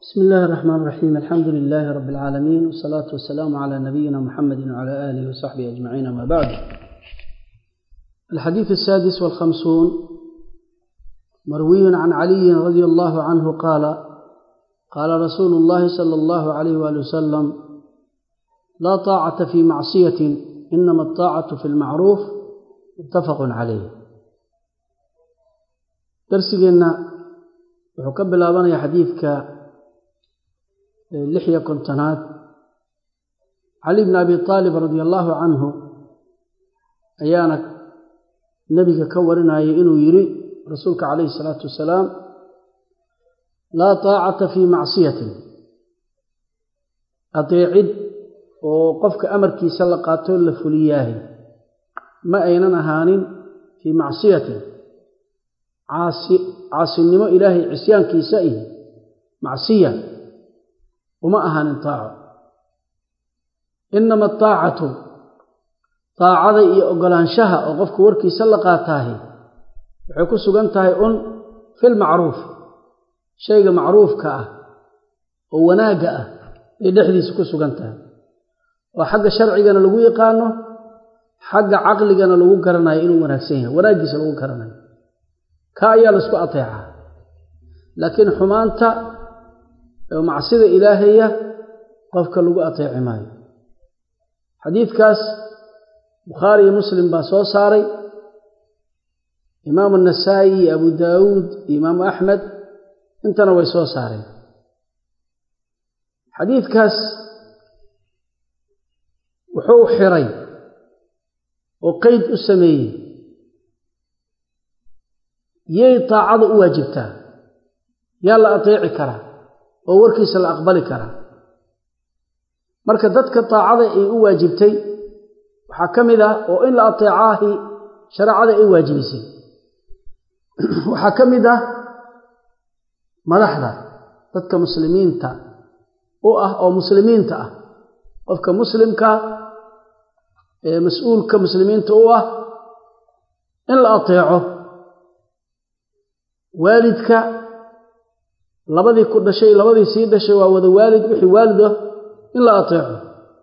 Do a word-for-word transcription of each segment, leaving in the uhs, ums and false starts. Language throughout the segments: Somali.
بسم الله الرحمن الرحيم. الحمد لله رب العالمين، والصلاة والسلام على نبينا محمد وعلى آله وصحبه أجمعين، ما بعد. الحديث السادس والخمسون مروي عن علي رضي الله عنه قال قال رسول الله صلى الله عليه وآله وسلم: لا طاعة في معصية، إنما الطاعة في المعروف. متفق عليه. درسنا وحكب لابنا حديثك لحية كنتنات علي بن أبي طالب رضي الله عنه أيانا النبي كورنا إنه يري رسولك عليه الصلاة والسلام: لا طاعة في معصية، أطيعد وقفك أمركي سلقاته لفلياه، ما أيننا هان في معصية، عاصي عاصي النمو إلهي عصيان كيسائه معصية وما أهان طاعة. إنما الطاعة طاعة أقلانشها وقفك وركي سلقاتاه وحكو سقنتها أن في المعروف، شيء معروف كأه وناقة يدحدي سكو سقنتها، وحق شرعينا لغو يقانه، حق عقلنا لغو كرنا إنو وناكسيها وناقس لغو كرنا كأيا لسكو أطيعها. لكن حمانتا ومعصية إلهية قفك لغو أطيع ماي. حديث كاس بخاري مسلم باسو ساري، إمام النسائي، أبو داود، إمام أحمد، انتنا ويسو ساري. حديث كاس وحو حري وقيد أسمي يي طاعد واجبتا يلا أطيعي كرا ووركيس لا أقبل كرا. marka dadka taacada ay u waajibtay waxa kamida oo in la ateecahi sharciga ay waajibisay, waxa kamida madaxda dadka muslimiinta oo ah oo muslimiinta ah, qofka muslimka ee mas'uulka muslimiinta oo ah in la ateeco. waalidka labadii ku dhashay labadii sii dhashay waa wada waalid, wixii waalido in la ateeco.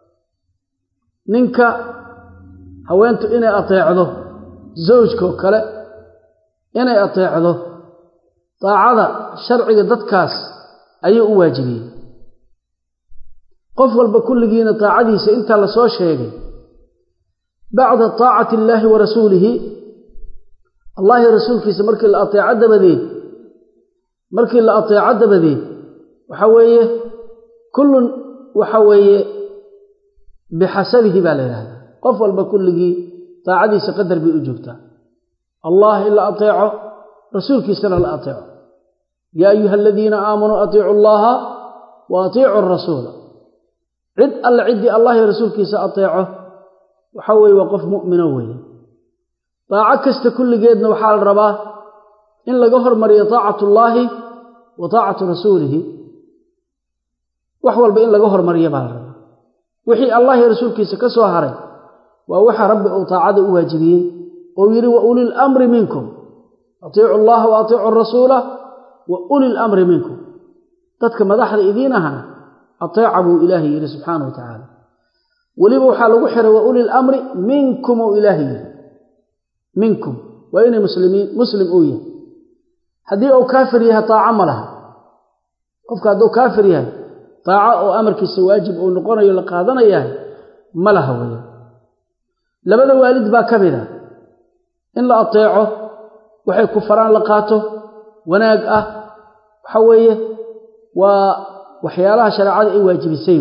ninka haweentu inay ateecdo zawjka kale inay ateecdo, taacada sharciga dadkaas ayuu u waajibiyay. qof walba kulligiina taacadiisa inta la soo sheegay bacda taacati Illaahi wa rasuulihi, Allah iyo rasuulkiisa markii la ateeco dabadeed markii la ateeco dabadeed waxa weeye kullun waxa weeye bixasabihi baa la yiraahdaa. qof walba kulligii taacadiisa qadar bay u joogtaa. Allah illa ateeco, rasuulkiisana la ateeco. ya ayuha alladheena aamanu ateecu Allah wa ateecu ar-rasuul. cid alla cidi Allah iyo rasuulkiisa ateeco waxa weeye waa qof mu'mino weeye. taaca kasta kulligeedna waxa la rabaa in laga hormariyo taacatu Allah wa taacatu rasuulihi. wax walba in laga hormariyo baa la rabaa. wixii Allah iyo rasuulkiisa ka soo haray waa waxa Rabbi uu taacada u waajibiyay oo yiri: wa ulil amri minkum atii'u Allah wa atii'u ar-rasuula wa ulil amri minkum. dadka madaxda idiinaha ateecabu Ilaahi yiri subhanahu wa ta'ala. waliba waxa lagu xiray wa ulil amri minkum oo Ilaahi minkum wa inay muslimiin muslim oo yahay. hadii uu kaafir yahay taaca ma laha. qofka haduu kaafir yahay taaca oo amarkiisa waajib oo noqonayo la qaadanayaa ma laha weeye. labada waalid baa kamida in la ateeco, waxay ku faraan la qaato wanaag ah, waxa weeye waa waxyaalaha sharciga ay waajibisay.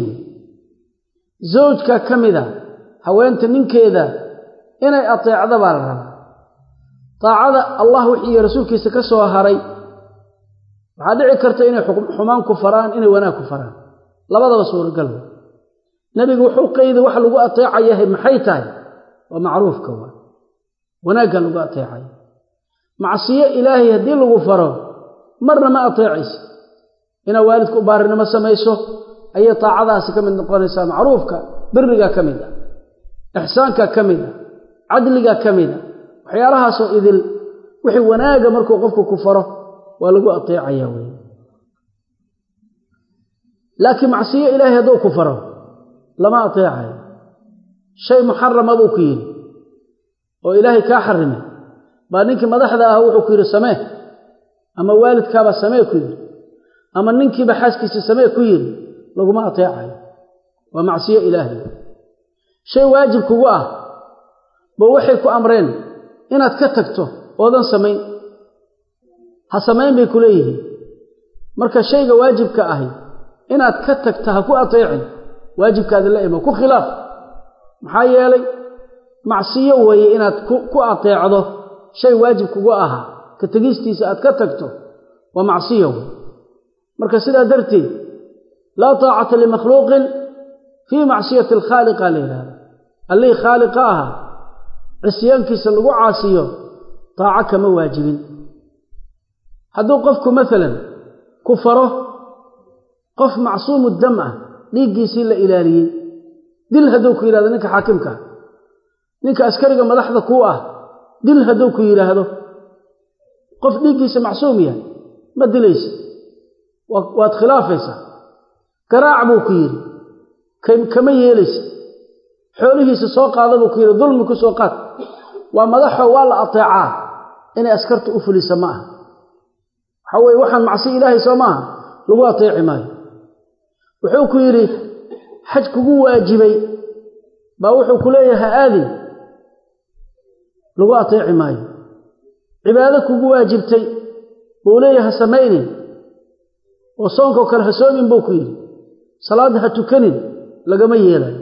zawjka kamida haweenta ninkeeda inay ateecdo baa la rabaa. taacada Allah wixii rasuulkiisa ka soo haray waxa dhici karta inay xumaan ku faraan, inay wanaag ku faraan, labadaba suuragal. nabigu wuxuu qeeyday wax lagu ateecayahay maxay tahay? waa macruufka, waa wanaaga lagu ateecayo. macsiyo ilaahay hadii lagu faro marna ma ateecayso. ina waalidku baarinimo sameeyso ayay taacadaasi kamid noqonaysaa. macruufka birriga kamid ah, ihsaanka kamid ah, adliga kamid ah, waxyaalahaas oo idil wixii wanaaga markuu qofku ku faro waa lagu ateecayaa weey. لكن معصية إلهي هدو كفره لما أطيعه شيء محرم أبو كير وإلهي كاحرمه بانك مدح ذا هو كير السماء أما والد كاب السماء كير أما ننك بحاسك السماء كير لو ما أطيعه ومعصية إلهي شيء واجب كواه بوحيك أمرين إن أتكتكته وذن سمين هسمين بكليه مركا شيء واجب كأهي إن أتكتكته كو أطيعه واجب كذا لا إما كو خلاف محايا لي معصية وهي إن كو أطيعه شيء واجب كواه كتجيستي سأتكتكته ومعصية مركا سيدا درتي لا طاعة لمخلوق في معصية الخالق عليها اللي خالقاها عصيان كيس لغو عاصيه طاعة كما واجبين هذو قفكو مثلا كفره قف معصوم الدمع ليقي سيلا إلاليين دل هدوكو إلى ذلك حاكمك نيك أسكرق ملحظة كواه دل هدوكو إلى هذا قف ليقي سمعصوميا ما دليس وادخلافيسا كراع بوكير كما يليس حوله سوق هذا بوكير ظلم كسوقات ومدحه ولا أطيعاه إن أسكرت أفلي سماه حوي وحن معصي إلهي سماه لو أطيع ماي وحوكو يري حجك واجبي باوحو كليها آذي لو أطيع ماي عبادك واجبتي بوليها سميني وصونك وكان حسومين بوكير صلاة تكنين لقما يلا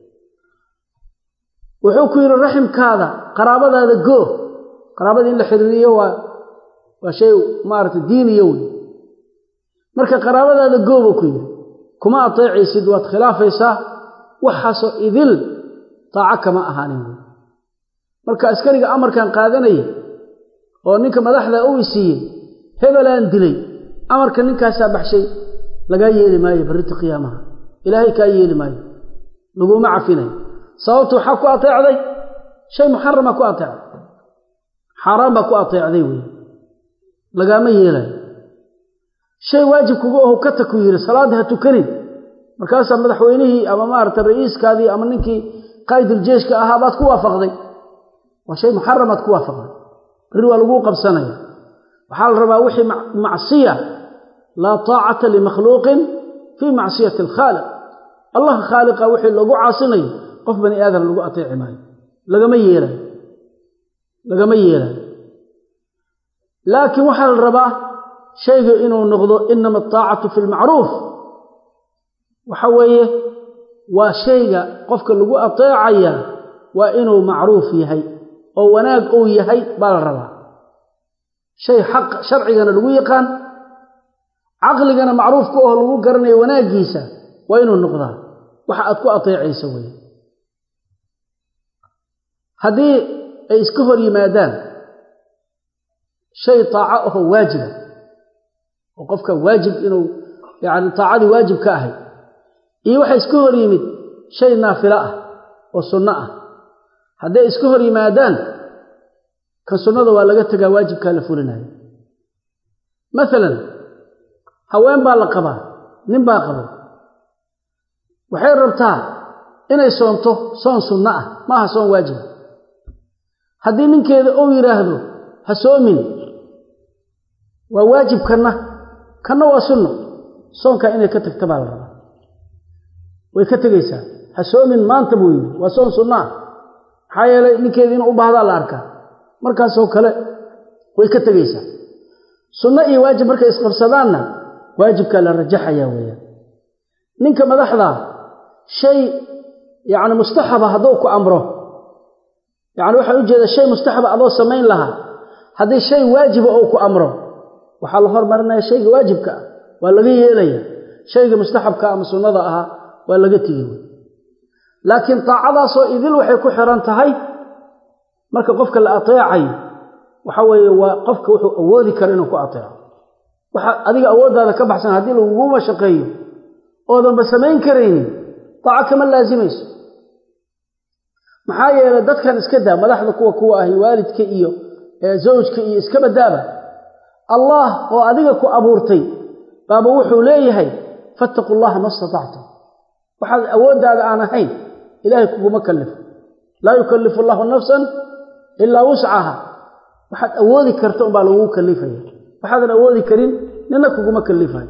وحوكو يري الرحم كذا قرابة هذا قوه قرابة إن الحرية وشيء مارت الدين يوي مركا قرابة هذا قوه بوكير كما أطيعي سدوات خلافيسا وحاسو إذل طاعك ما أهانيه مركا أسكريك أمر كان قادني ونك مدحذا أويسي هبلان دلي أمر كان نكا سابح شيء لقا يلي ماي بريت قيامها إلهي كا يلي ماي لقو معفيني صوتو حكو أطيع ذي شيء محرم أكو أطيع حرام أكو أطيع ذي لقا ما يلي شيء واجب كوه كتكو يري صلاة تكنين مركاسا مدحوينه أما مارت الرئيس كذي أما ننكي قائد الجيش كأهابات كوافق ذي وشيء محرمات كوافق روا لقوق بسنة وحال ربا وحي معصية لا طاعة لمخلوق في معصية الخالق الله خالق وحي لقو عاصني قف بني آذر لقو أطيع ماي لقا ميلا لقا ميلا لكن وحال ربا شيء إنه نغضو إنما الطاعة في المعروف وحويه وشيء قفك لقو أطيعي وإنه معروف يهي أو وناق أو يهي بالربا شيء حق شرعي أنا لقو يقان عقلي أنا معروف كوه لقو قرني وناق يسا وإنه النقضة وحأتكو أطيعي سوي هذه إسكفر يمادان شيء طاعته واجب وقفك واجب إنه يعني طاعة واجب كاهي إيه وحي إسكفر يمد شيء نافلة وصنعه هذا إسكفر يمادان كالسنة واللغتك واجب كالفورنا مثلا هوين بالقبا نبا قبا وحين ربطها إنه صنته صن سنة ما صن واجب هذه من كذا أو يراهدو هسومين وواجب كنا كنا وسنة صنك إنه كتكتب على الرب ويكتجيسا هسومين ما انتبوين وصن سنة حيا من كذا إنه بعض الأركان مركز وكله ويكتجيسا سنة إيه واجب مركز إسقفصداننا واجب كلا رجح يا ويا منك مدحضة شيء يعني مستحب هذوك أمره يعني واحد يوجد شيء مستحب أضو سمين لها هذا شيء واجب أوك أمره وحال فرمرنا شيء واجبك واللغي إليه شيء مستحب كأم سنضاها واللغي تيجي لكن طاعة سو إذن وحي كحران تهي مركا قفك الأطيعي وحوي وقفك وحو أولي كرينه كأطيع أذيك أول هذا كبحسن هذه الوقومة شقيه أولا بسمين كريني طاعة كمان لازميس maxaa dadkan iska daa madaxda kuwa kuwa ah waalidka iyo zawjka iyo iska badaaba Allah oo adiga ku abuurtay baaba wuxuu leeyahay fattaqullaha mastata'tum waxaad awoodaada aan ahayn ilaahay kuguma kallif la yukallifu Allahu nafsan illa wus'aha waxaad awoodi karto baa lagu kallifaya waxaadan awoodi karin nina kuguma kallifay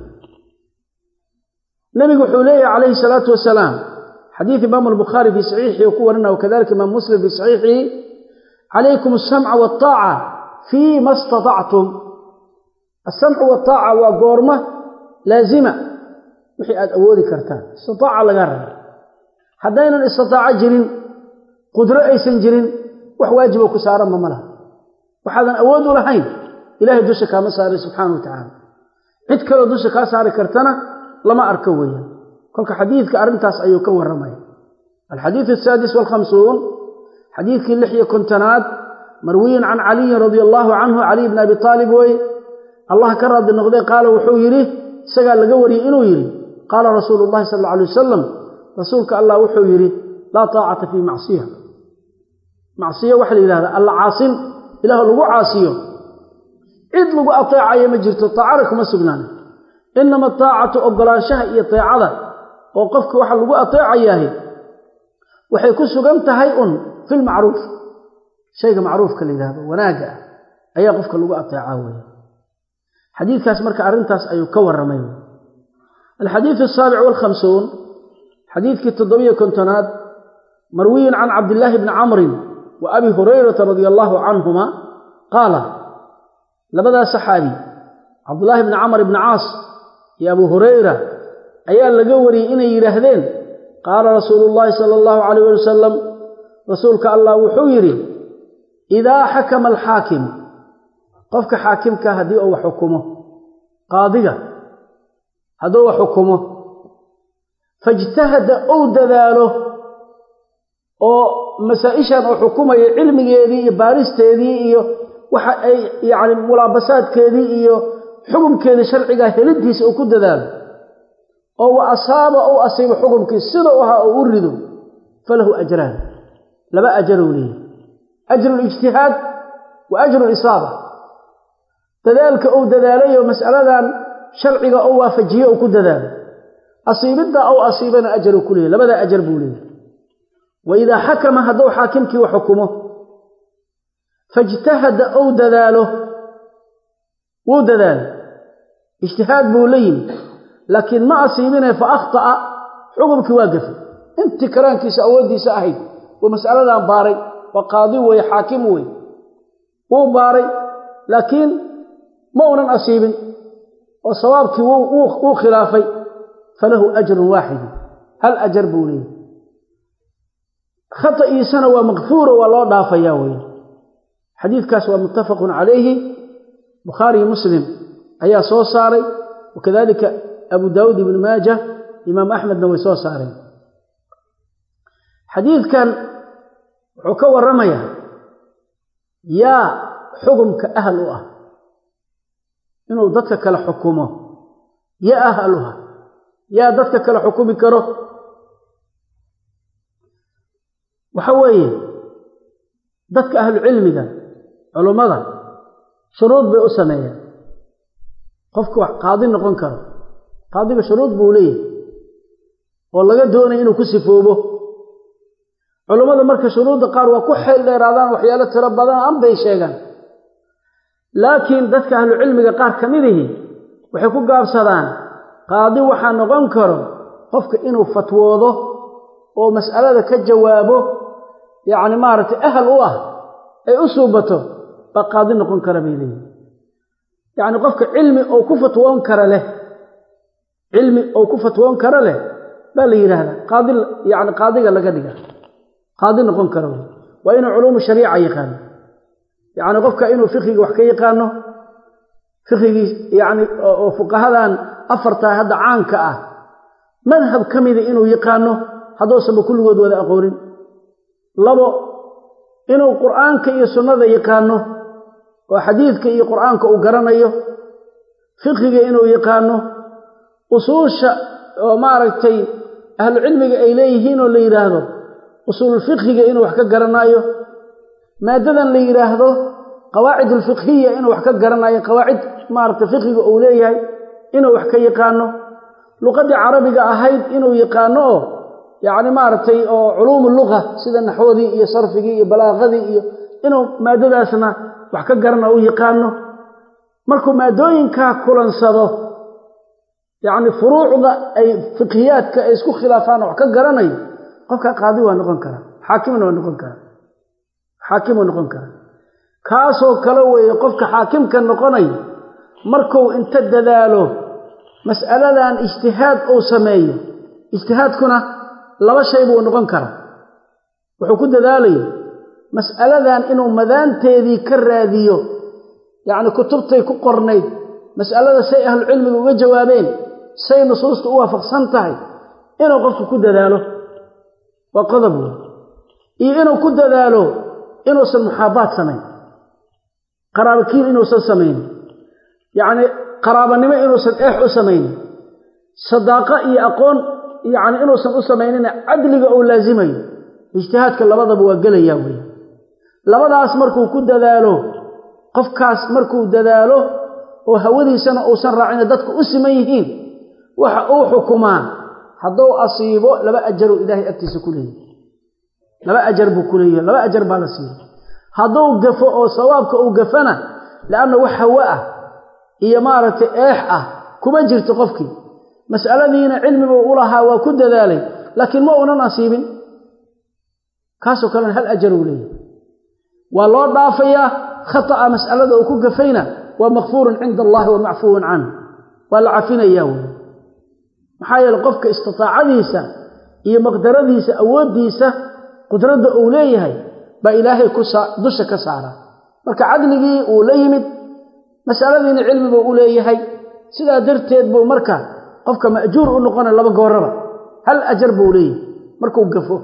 nabigu wuxuu leeyahay alayhi salatu wasalaam حديث إمام البخاري في صحيحه وكورنا وكذلك إمام مسلم في صحيحه عليكم السمع والطاعة فيما استطعتم السمع والطاعة وقورمة لازمة وحي أودي كرتان استطاع لغرر حدينا الاستطاع جرين قدرة أيسن جرين وحواجب وكسارا مملا وحاذا أود لحين إلهي دوشك مساري سبحانه وتعالى عدكرا دوشك ساري كرتنا لما أركويا كل حديث كأرنتاس أيو كور رمي الحديث السادس والخمسون حديث اللحية كنتناد مروي عن علي رضي الله عنه علي بن أبي طالب وي الله كرد النقضي قال وحويره سقال لقوري إنو يري قال رسول الله صلى الله عليه وسلم رسولك الله وحويره لا طاعة في معصية معصية وحل إله الله عاصم إله لغو عاصيه عد لغو أطيع يمجرت الطاعة ما سبنان إنما الطاعة أقلاشها هي طاعة وقفك وحل لغو أطيع إياه وحيكون سقمتها في المعروف شيء معروف كالإله وناجع أي قفك لغو أطيعه حديث كاس مركع أرنتاس أي كور رميه الحديث السابع والخمسون حديث كالتضوية كنتناد مروي عن عبد الله بن عمرو وأبي هريرة رضي الله عنهما قال لبدا صحابي عبد الله بن عمرو بن عاص يا أبو هريرة أيال لقوري إني يرهدين قال رسول الله صلى الله عليه وسلم رسولك الله وحويري إذا حكم الحاكم قفك حاكمك هدي أو حكمه قاضية هدو حكمه فاجتهد أو دذاله أو مسائشا أو حكومة علمي يدي بارست يدي يعني ملابسات كيدي حكم كيدي شرعي هلديس أو كد ذلك أو أصاب أو أصيب حكم كي صدقها أو أرده فله أجران لما أجروا لي أجر الاجتهاد وأجر الإصابة كذلك أو دذالي ومسألة شرعي أو وافجية أو كد ذلك أصيبنا أو أصيبنا أجر كله لماذا أجر بوليه وإذا حكم هدو حاكمك وحكمه فاجتهد أو دلاله ودلال اجتهاد بولين لكن ما أصيبنا فأخطأ حكمك واقف انت كرانك سأودي سأهيد ومسألة باري وقاضي ويحاكم وباري لكن مونا أصيب وصوابك وخلافي فله أجر واحد هل أجر بولين خطأ سنة ومغفور والله دافيا وين حديث كاس ومتفق عليه بخاري مسلم أي صوصاري وكذلك أبو داود بن ماجه إمام أحمد نوي صوصاري حديث كان عكو الرمية يا حكمك أهلها إنه ضدك لحكمه يا أهلها يا ضدك لحكمك ره وحويه ضدك أهل العلم ذا علماء شروط بأسمية قفك قاضي نقون كره قاضي بشروط بوليه والله قد دونه إنه كسفوه به علماء مركز شروط قار وكحل لإرادان وحيالة ربضان أم بي شيئا لكن ضدك أهل العلم قار كميره وحكو قاب صدان قاضي وحان نقون كره قفك إنه فتوضه ومسألة كجوابه يعني مارت أهل الله أي أصوبته فقاضي نقون كربيليه يعني قفك علمي أو كفة وانكر له علمي أو كفة وانكر له بل يرهد قاضي يعني قاضي لقدقه قاضي نقون كربيليه وإنه علوم الشريعة يقان يعني قفك إنه فقه وحكي يقانه فقه يعني وفقهذا أفرتا هذا عانك أه مذهب كمذا إنه يقانه هذا سبب كل ود ولا أقولين لبو إنه القرآن كي سنة يقانه وحديث كي القرآن كأو قرنيه فقه إنه يقانه أصول وما رأيتي أهل العلم إليهين اللي يراهده أصول الفقه إنه وحكا قرنيه ماددا اللي يراهده قواعد الفقهية إنه وحكا قرنيه قواعد ما رأيت فقه أوليه إنه وحكا يقانه luqadii carabiga ahayd inuu yaqaano yani maartay oo culuum lugha sida naxwadii iyo sarfigii iyo balaaqadii iyo inuu maadadaasna wax ka garana u yaqaano markuu maadooyinka kulansado yani furuucda ay fiqhiyaadka ay isku khilaafaan wax ka garanayo qofka qaadi waa noqon kara xaakimna waa noqon kara xaakim waa noqon kara kaasoo kale weeye qofka xaakimka noqonay markuu inta dadaalo mas'aladan ijtihaad uu sameeyo ijtihaadkuna laba shay buu noqon kara wuxuu ku dadaalay mas'aladan inuu madaanteedii ka raadiyo yaani kutubtay ku qornayd mas'alada say ahlu cilmiga uga jawaabeen say nusuusta u waafaqsan tahay inuu qofku ku dadaalo waa qodob iyo inuu ku dadaalo inuusan muxaabaad samayn qaraabakiin inuusan samayn yaani qaraabanimo inuusan eex u samayn sadaaqa iyo aqoon yaani inuusan u samaynin cadliga oo laazimayo ijtihaadka labadaba waa galaya weey labadaas markuu ku dadaalo qofkaas markuu dadaalo oo hawadiisana uusan raacin dadku u siman yihiin waxa uu xukumaa hadduu asiibo laba ajar oo ilaahay agtiisa ku leeyahay laba ajar buu ku leeyahay laba ajar baa la siiyay hadduu gafo oo sawaabka uu gafana laana wax hawa ah iyo maaragtay eex ah kuma jirto qofkii mas'aladiina cilmiga uu lahaa waa ku dadaalay laakiin ma uunan asiibin kaasoo kale hal ajar uu leeyahay waa loo dhaafayaa khata'a mas'alada uu ku gafayna waa maghfuurun cinda Allah wa macfuun an waa la cafinayaa maxaa yeelay qofka istitaacadiisa iyo maqdaradiisa awoodiisa qudrada uu leeyahay ba ilaahay ku dusha ka saara marka cadligii uu la yimid mas'aladiina cilmiga uu leeyahay sida darteed buu marka qofka maajuur u noqon laba gooraba hal ajar buu leeyahay markuu gafo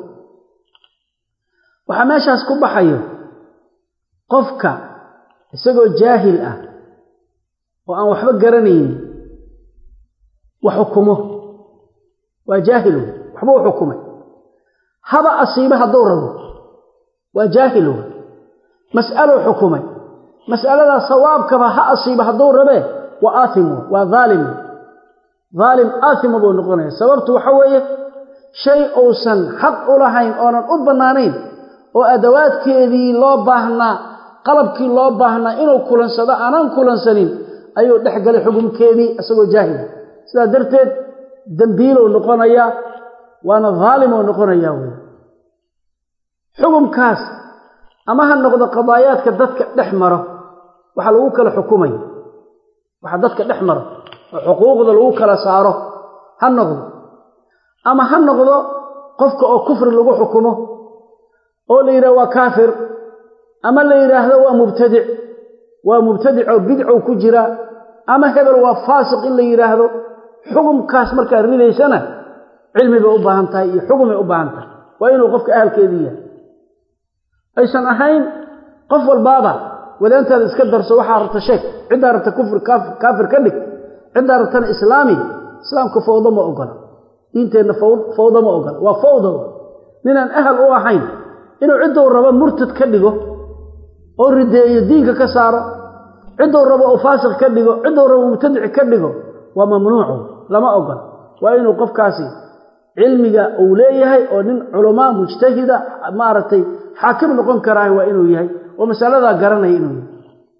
waxa meeshaas ku baxayo qofka isagoo jaahil ah oo aan waxba garanayn wax xukumo waa jaahil waxba xukumay haba asiiba haduu rabo waa jaahil mas'alo xukumay mas'alada sawaabka ha asiiba haduu rabe waa aathim waa zaalim zaalim aathim buu noqonaya sababtu waxa weeye shay uusan xaq u lahayn oo aan u banaanayn oo adawaadkeedii loo baahnaa qalabkii loo baahnaa inuu kulansado aanan kulansanin ayuu dhaxgalay xukunkeedii asagoo jaahil sida darteed dambiilo noqonaya waana zaalim oo noqonaya way xukunkaas ama ha noqdo qadaayaadka dadka dhexmaro waxa lagu kala xukumay waxa dadka dhexmaro xuquuqda lagu kala saaro ha noqdo ama ha noqdo qofka oo kufri lagu xukumo oo la yiraahdo waa kaafir ama la yiraahdo waa mubtadic waa mubtadic oo bidco ku jira ama hebel waa faasiq in la yiraahdo xukunkaas marka ridaysana cilmi bay u baahan tahay iyo xukum ay u baahan tahay waa inuu qofka ahalkeedii yahay aysan ahayn qof walbaaba wadaantaada iska darso waxa rabta sheek cid rabta kufr kaafir ka dhig cid rabta islaami islaamku fawdo ma ogola diinteena fawdo ma ogola waa fawdo ninaan ahal u ahayn inuu cid uu rabo murtad ka dhigo oo rideeyo diinka ka saaro cid uu rabo oo faasiq ka dhigo cid uu rabo mubtadic ka dhigo waa mamnuuc lama ogola waa inuu qofkaasi cilmiga uu leeyahay oo nin culama mujtahida maartay xaakim noqon karaa waa inuu yahay oo mas'alada garanay inuu yahay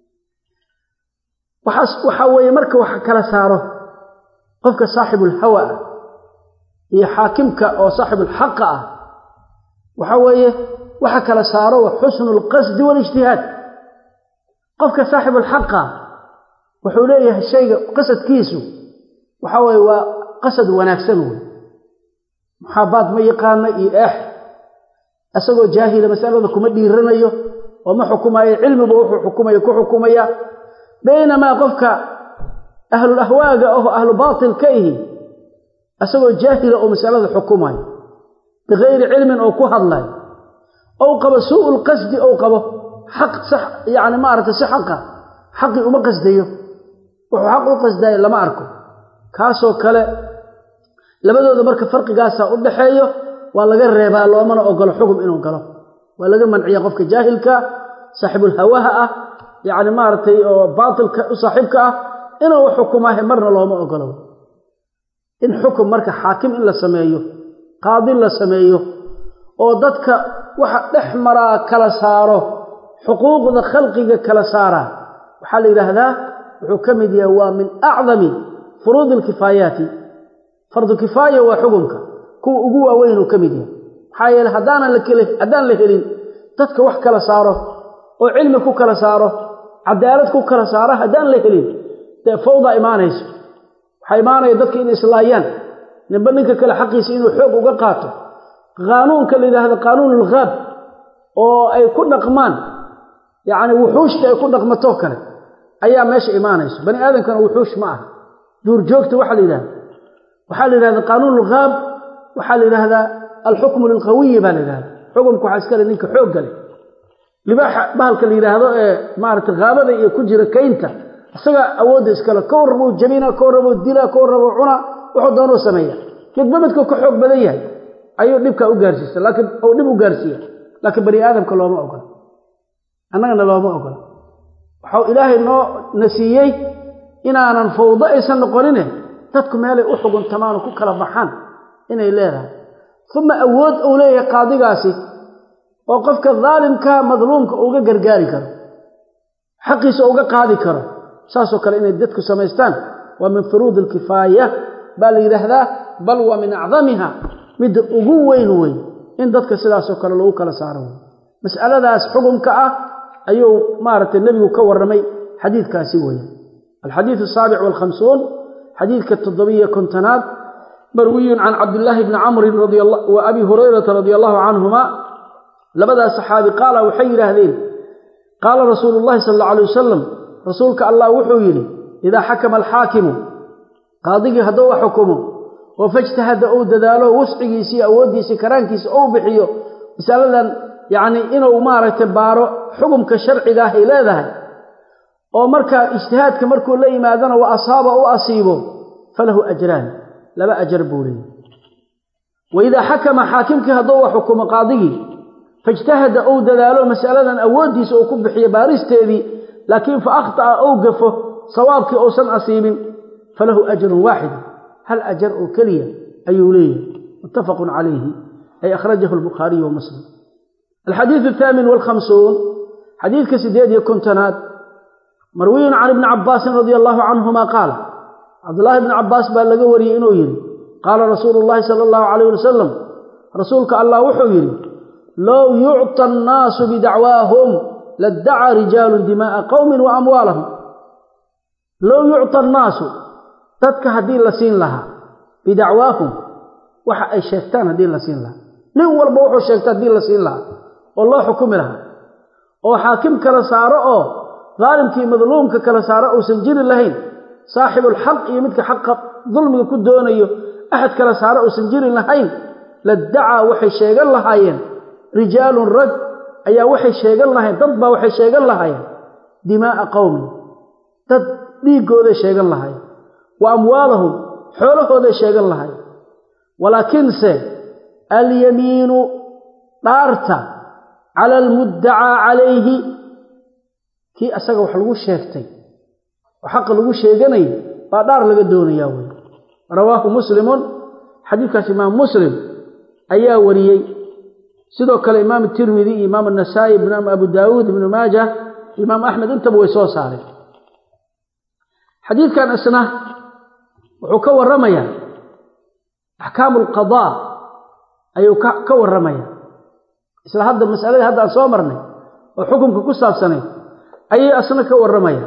waxa waxa weeye marka wax kala saaro qofka saaxibul hawa iyo xaakimka oo saaxibul xaq ah waxa weeye waxa kala saaro waa husnul qasd wal ijtihaad qofka saaxibul xaq wuxuu leeyahay shayga qasadkiisu waxa weeye waa qasad wanaagsan muhaabad ma yaqaan iyo eh asagoo jaahil mas'alada kuma dhiiranayo oo ma xukumayo cilmiga wuxuu xukumayo ku xukumaya بينما قفك أهل الأهواء أو أهل باطل كيه أسوى جاهل أو مسألة الحكومة بغير علم أو كهر الله أو قبل سوء القصد أو قبل حق صح يعني ما أردت حقه حقي وما قصديه وحق قصديه لما أركو كاسو كلا لبدو ذا مركب فرق قاسا ودحيه ولا قرب لو ما أقول حكم إنه قال ولا قل منعي قفك جاهلك صاحب الهواء يعني ما أردت باطل صاحبك إنه حكمه مرنا لو ما أقوله in xukum marka xaakim in la sameeyo qaadi la sameeyo oo dadka waxa dhexmara kala saaro xuquuqda khalqiga kala saara waxa la yiraahdaa wuxuu kamid yahay waa min a'zami furuud al-kifaayati fardu kifaaya waa xukunka kuwa ugu waaweyn oo kamid yahay xayel hadana la kale hadaan la helin dadka wax kala saaro oo cilmi ku kala saaro cadaalad ku kala saaro hadaan la helin taa fawda iimaanayso waxa iimaanaya dadka in islaayaan ninba ninka kale xaqiisa inuu xoog uga qaato qaanuunka la yiraahdo qaanuunul ghab oo ay ku dhaqmaan yaani wuxuushta ay ku dhaqmato kale ayaa meesha iimaanayso bani aadamkana wuxuush ma aha duur joogta waxa la yiraahdo waxa la yiraahdo qaanuunul ghab waxa la yiraahdo الحكم للقوي بالله حكمك عسكري ninka xoog gal libaax bahalka la yiraahdo ee maarta qaabada iyo ku jira kaynta isaga awood iskala koorbo jabina koorbo dila koorbo cuna wuxuu doono sameeyaa midba midka ku xoog badan yahay ayuu dhibka u gaarsiisa laakiin oo dhib u gaarsiiya laakiin bani aadamka looma ogola annagana looma ogola waxa ilaahay noo nasiyay inaanan fawda aysan noqonin dadku meel ay u xugun tamaan ku kala baxaan inay leedahay ثم أود أوليه قاضي قاسي وقفك الظالم كمظلوم كأوغا قرقاري كرو حقيس أوغا قاضي كرو ساسو كالإن يددك سميستان ومن فروض الكفاية بل يرهذا بل ومن أعظمها مد أقوين وين إن ددك سلاسو كاللو كالسارو مسألة داس حكم كأه أيو مارة النبي كور رمي حديث كاسي وين الحديث السابع والخمسون حديث كالتضبية كنتنات مروي عن عبد الله بن عمرو رضي الله وأبي هريرة رضي الله عنهما لبدا الصحابي قال وحير هذين قال رسول الله صلى الله عليه وسلم رسولك الله وحيري إذا حكم الحاكم قاضي هدو حكمه وفاجتهد أو دداله وسعيسي أو وديسي كرانكيس أو بحيو مثلا يعني إنه مارة بارو حكم كشرع ذاه إلى ذاه أو مركا اجتهاد كمركو لي ماذن وأصاب أو أصيبه فله أجران لما أجر بوري وإذا حكم حاكمك هدو حكم قاضي فاجتهد أو دلاله مسألة أودي سأكب حي بارستيذي لكن فأخطأ أو قفه صوابك أو سن أصيب فله أجر واحد هل أجر كلية أيوليه متفق عليه أي أخرجه البخاري ومسلم الحديث الثامن والخمسون حديث كسيديد يكونتنات مروي عن ابن عباس رضي الله عنهما قال عبد الله بن عباس بقى لغا وري انه يري قال رسول الله صلى الله عليه وسلم رسولك الله وحو يري لو يعطى الناس بدعواهم لادعى رجال دماء قوم واموالهم لو يعطى الناس تدك هدي لسين لها بدعواهم waxa ay sheegtaan hadii la siin lahaa nin walba wuxuu sheegtaa hadii la siin lahaa والله حكم لها oo xaakim kala saaro oo zaalimkii madluumka kala saaro oo sanjin lahayn صاحب الحق يمدك حق ظلم كدونيو احد كلا ساره او سنجير لهين لدعا وحي شيغان لهايين رجال رج ايا وحي شيغان لهين دبا وحي شيغان لهايين دماء قوم dad dhiigooda sheegan lahayn wa amwaalahum xoolahooda sheegan lahayn walakin se al yaminu darta ala al mudda'a alayhi ki asaga wax lagu sheegtay وحق لغو شيغانay ba dhaar laga doonaya way rawaahu muslimun hadithkaas imaam muslim ayaa wariyay sidoo kale imaam tirmidhi imaam an-nasaa'i ibn abu daawud ibn maajah imaam ahmed intaba way soo saaray hadithkan asna wuxuu ka waramaya ahkaamul qadaa ayuu ka waramaya isla hadda mas'alada hadda soo marnay oo xukunka ku saabsanay ayay asna ka waramaya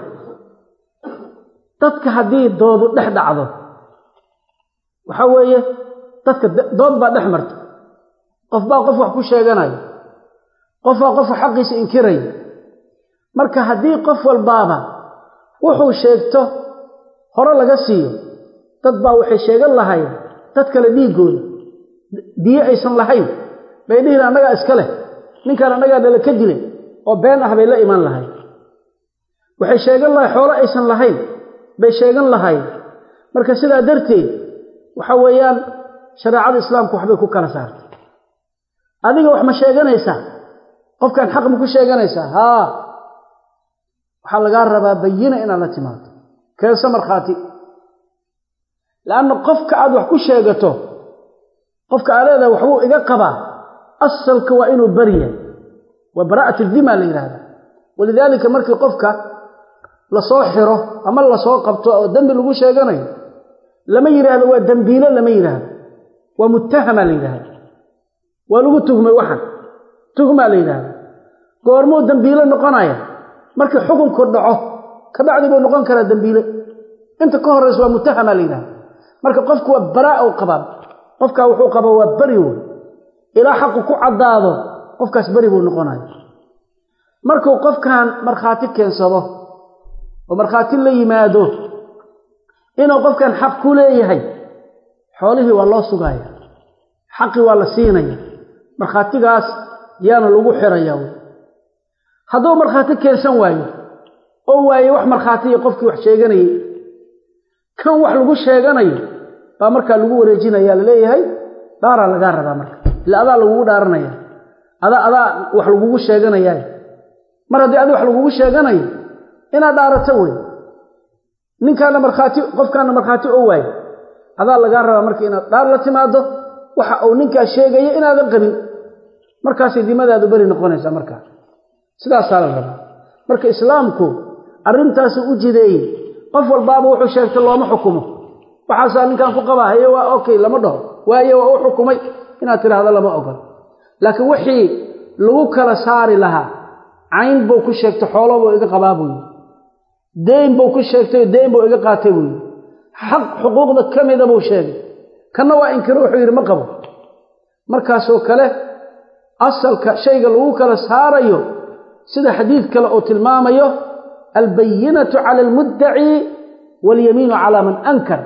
dadka hadii doodu dhex dhacdo waxa weeye dadka dood ba dhex marto qof baa qof wax ku sheeganay qof baa qof xaqiisa inkiray marka hadii qof walbaaba wuxuu sheegto hore laga siiyo dad baa waxay sheegan lahayn dad kale dhiigooda diye aysan lahayn bay dhihin anaga iska leh ninkan anaga dhala ka dilay oo been ah bay la iman lahayn waxay sheegan lahayn xoolo aysan lahayn bay sheegan lahayn marka sida darteed waxa weeyaan shariicada islaamku waxbay ku kala saartay adiga wax ma sheeganaysaa qofkan xaq ma ku sheeganaysaa ha waxa laga rabaa bayina inaad la timaado كيف مرخاتي laana qofka aad wax ku sheegato qofka aalada waxuu iga qaba asalka waa inuu bariyo wa bara'atu dhima la yiraahdo walidaalika markii qofka la soo xiro ama la soo qabto oo dambi lagu sheeganayo lama yiraahdo waa dambiile lama yiraahdo waa muttahama la yiraahdo waa lagu tuhmay waxan tuhma la yiraahdo goormo dambiile noqonaya markii xukunku dhaco ka bacdi buu noqon kara dambiile inta ka horeysa waa muttahama la yiraahdo marka qofku waa baraa oo qabaa qofka wuxuu qaba waa bari weey ila xaq ku cadaado qofkaas bari buu noqonaya markuu qofkan marxaati keensado oo marxaati la yimaado inuu qofkan xaq ku leeyahay xoolihi waa loo sugaaya xaqi waa la siinaya marxaatigaas yaana lagu xirayaa hadduu marxaati keensan waayo oo waayo wax marxaati qofkii wax sheeganayay kan wax lagu sheeganayo ba marka lagu wareejinaya la leeyahay daara laga rabaa marka ila adaa lagu dhaaranaya ada ada wax lagu sheeganaya mar hadii aad wax lagu sheeganayo ina dhaarato way ninkaana marxaati qofkaana marxaati oo waay adaa laga rabaa marka ina dhaar la timaado waxa uu ninka sheegay inaad qabin markaas dimadaadu bari noqonaysa marka sidaas la rabaa marka islaamku arintaas u jideey qof walbaaba wuxuu sheegtay looma xukumo waxa ninkan ku qabaayo waa okay lama dhaho waayo waa uu xukumay inaad tiraahdo lama ogol laakiin wixii lagu kala saari lahaa ayn buu ku sheegtay xoolo buu iga qabaabay deyn buu ku sheegtay deyn buu iga qaatay buu xaq xuquuqda kamida buu sheegay kana waa inkiro wuxuu yiri ma qabo markaas oo kale asalka shayga lagu kala saarayo sida xadiis kale oo tilmaamayo albayinatu ala almudda'i wal yaminu ala man ankar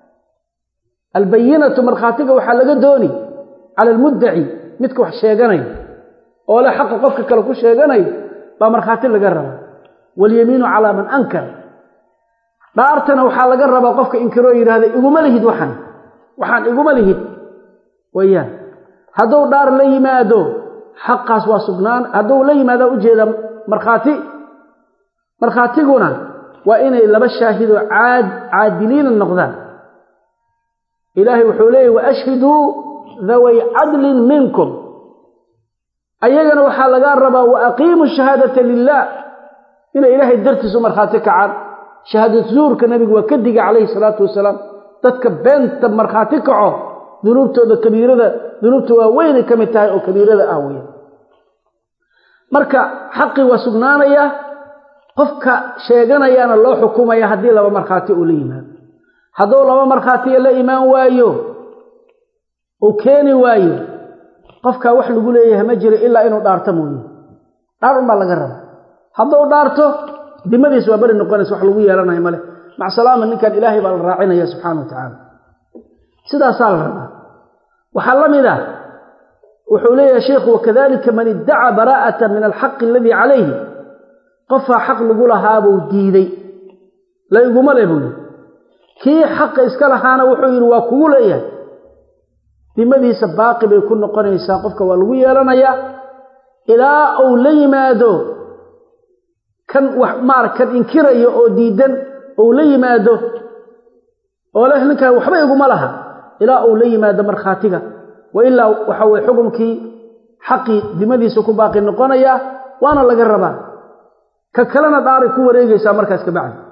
albayinatu marxaatiga waxa laga dooni ala almudda'i midka wax sheeganay oo la xaq qofka kale ku sheeganay ba marxaati laga raba wal yaminu ala man ankar dhaartana waxa laga raba qofka inkiro yiraahdo iguma lihid waxan waxaan iguma lihid wayaan haduu dhaar la yimaado xaqaas waa sugnaan haduu la yimaado u jeeda marxaati marxaatiguna waa inay laba shaahido caad caadiliin noqdaan ilaahi wuxuu leeyahay wa ashhadu dhawi adlin minkum ayagana waxa laga rabaa wa aqiimu shahadata lillah ina ilaahi dartiisu marxaati kacaan shahadatu zuurka nabiga waa kadiga kaleey salaatu wasalaam dadka beenta marxaati kaco dunuubtooda kabiirada dunuubta waa weyn ka mid tahay oo kabiirada ah weey marka xaqi waa sugnaanaya qofka sheeganayana loo xukumaya hadii laba marxaati uu leeyahay hadoo laba marxaati la iimaan waayo oo keeni waayo qofka wax lagu leeyahay ma jiro illa inuu dhaarto mooyee dhaar uma laga rabo hadoo dhaarto dimadiis waa bari noqonaysa wax lagu yeelanayo male ma salaama ninkan ilaahay baa la raacinaya subhanahu wa ta'ala sidaas la rabaa waxa lamida wuxuu leeyahay sheekhu wakadalika man idda'a bara'atan min al-haqq alladhi alayhi qafa haqq lagu lahaa buu diiday la iguma leeyahay kii xaq iska lahaana wuxuu yiri waa kugu leeyahay dimadiisa baaqi bay ku noqonaysaa qofka waa lagu yeelanaya ilaa uu la yimaado kan wax markan inkirayo oo diidan oo la yimaado oo la ninka waxba iguma laha ilaa uu la yimaado marxaatiga wa illa waxa way xukumkii xaqi dimadiisa ku baaqi noqonaya waana laga rabaa ka kalena dhaari ku wareegaysa markaas ka bacdi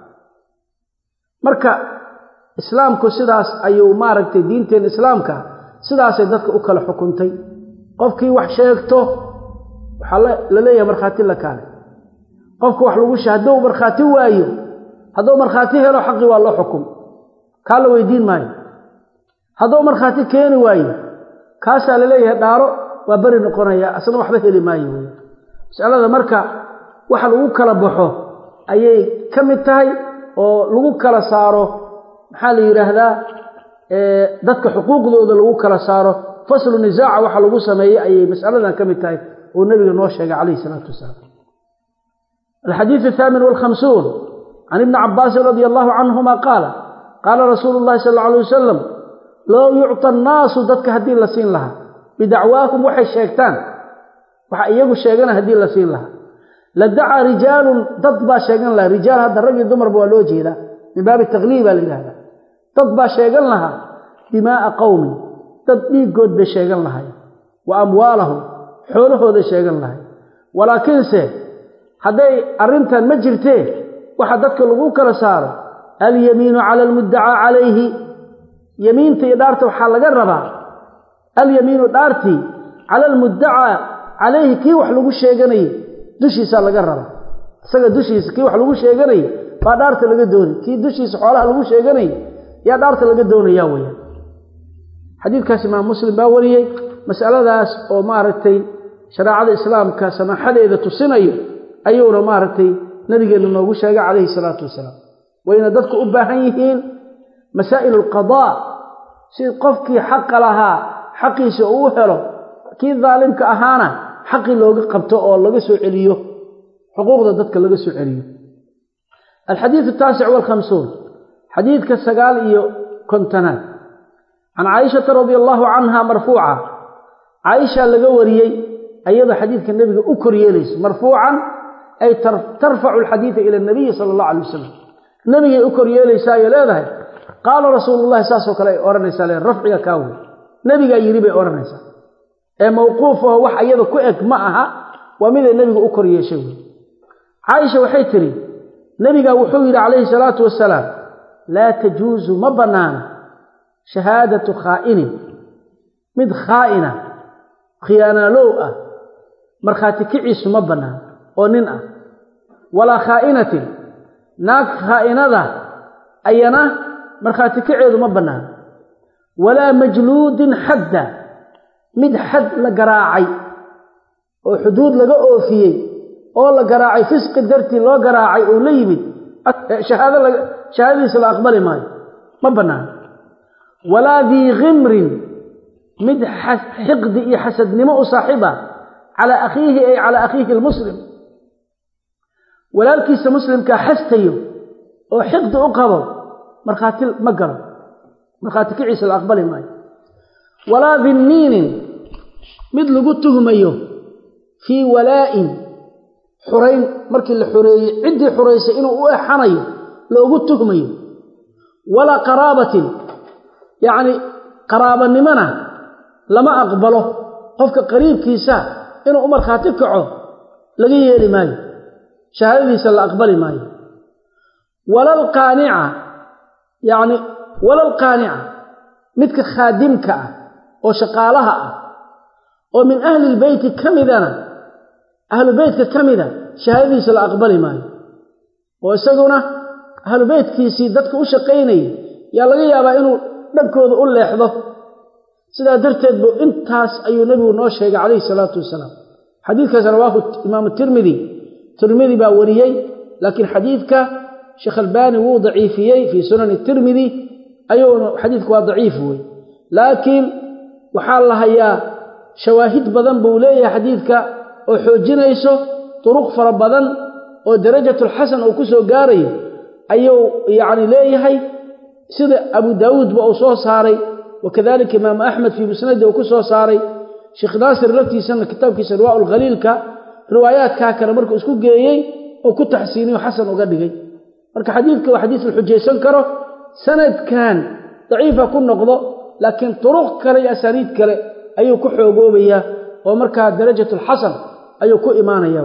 marka islaamku sidaas ayuu maaragtay diinteen islaamka sidaas ay dadka u kala xukuntay qofkii wax sheegto waxa la leeyahay marxaati la kaale qofku wax lagu shahaado marxaati waayo hadoo marxaati helo xaqi waa loo xukum kala weydiin maayo hadoo marxaati keeni waayo kaasa la leeyahay dhaaro waa bari noqonaya asna waxba heli maayo mas'alada marka waxa lagu kala baxo ayay kamid tahay oo lagu kala saaro maxaa la yiraahdaa ee dadka xuquuqdooda lagu kala saaro faslu nizaaca waxa lagu sameeyay ayay mas'aladan kamid tahay oo nabiga noo sheegay kaleey salaatu wasalaam الحديث الثامن والخمسون عن ابن عباس رضي الله عنهما قال قال رسول الله صلى الله عليه وسلم لو يعطى الناس ضدك هدي لسين لها بدعواكم وحي الشيكتان وحي ايقوا الشيكان هدي لسين لها لدعا رجال ضد با شيكان لها رجال هذا الرجل دمر بوالوجه ده من باب التغليب لهذا تطبع شيئا لها دماء قوم تطبيق قد بشيئا لها وأموالهم حوله هذا شيئا لها ولكن سي هذي أرنتا مجرته وحدثك لغوك رسار اليمين على المدعى عليه يمين تيدارته وحال قربا اليمين دارتي على المدعى عليه كي وحلقو الشيغاني دوشيسا لقربا ساقا دوشيس كي وحلقو الشيغاني فدارت لقدوني كي دوشيس حولها لقو الشيغاني يا دارت لقدوني يا ويا حديث كاسمان مسلم باوري مسألة داس او مارتي شراعة الإسلام كاسمان حدا إذا تصيني أيونا مارتي نبي قال لنا وشاقا عليه الصلاة والسلام وإن دادك أباهيهين مسائل القضاء سيد قفكي حق لها حقي سؤوهره كي ظالمك أهانا حقي لوغي قبطه أو لوغي سوعليه حقوق دادك لوغي سوعليه الحديث التاسع والخمسون حديث كالسقال إيو كنتنات عن عائشة رضي الله عنها مرفوعة عائشة لقوريي أيضا حديث كالنبي أكري ليس مرفوعا أي ترفع الحديث إلى النبي صلى الله عليه وسلم النبي أكري ليس يلاذه قال رسول الله ساسو كلا أورنيسا لين رفع كاوي نبي يريبي أورنيسا أي موقوفه وح أيضا كؤك معها ومن النبي أكري يشوي عائشة وحيتري نبي وحوير عليه الصلاة والسلام لا تجوز مبنان شهادة خائن مد خائنة خيانة لوءة مرخاتك عيس مبنان وننأ ولا خائنة ناك خائنة ذا أينا مرخاتك عيد مبنان ولا مجلود حد مد حد لقراعي وحدود لقاء فيه أو لقراعي فسق درتي لو قراعي وليمد شهادة شهادة سلا أقبل ماي مبنان ولا ذي غمر مد حقد يحسد نماء صاحبه على أخيه أي على أخيه المسلم ولا الكيس مسلم كحستيه وحقد أقبض مرخاتي مقرب مرخاتي عيسى الأقبل ماي ولا ذنين مثل قلتهم أيوه في ولاء حرين مركي الحري عندي حريسة إنه أحنيه لو قلتهم أيوه ولا قرابة يعني قرابة نمنا لما أقبله قفك قريب كيسا إنه أمر خاتك عه لقيه لي ماي شهادة سلا أقبل ماي ولا القانعة يعني ولا القانعة مثل خادمك وشقالها ومن أهل البيت كمذا أهل البيت كمذا شهادة سلا أقبل ماي ويساقنا أهل البيت كيسي دادك وشقيني يا لقيه أبا إنه دبكوذ أقول لي يحظه سيدا درتد بو انتاس أيو نبي ونوشيق عليه الصلاة والسلام حديث كذا رواه إمام الترمذي الترمذي باوريي لكن حديثك شيخ الباني هو ضعيفيي في سنن الترمذي أيو حديثك هو ضعيف هو لكن وحال الله يا شواهد بدن بوليه حديثك وحوجينيسو طرق فربدن ودرجة الحسن وكسو قاري أيو يعني ليهي سيدا أبو داود وأوصوه صاري وكذلك إمام أحمد في مسنده وكسو صاري شيخ ناصر لفتي سنة كتاب كي سرواء الغليل كا روايات كاكنا مركو اسكو جيي وكنت حسيني وحسن وقدقي مركو حديثك وحديث الحجي سنكره سند كان ضعيفة كن نقضه لكن طرق كلي أسانيد كلي أيو كحو قوبية ومركا درجة الحسن أيو كو إيمانية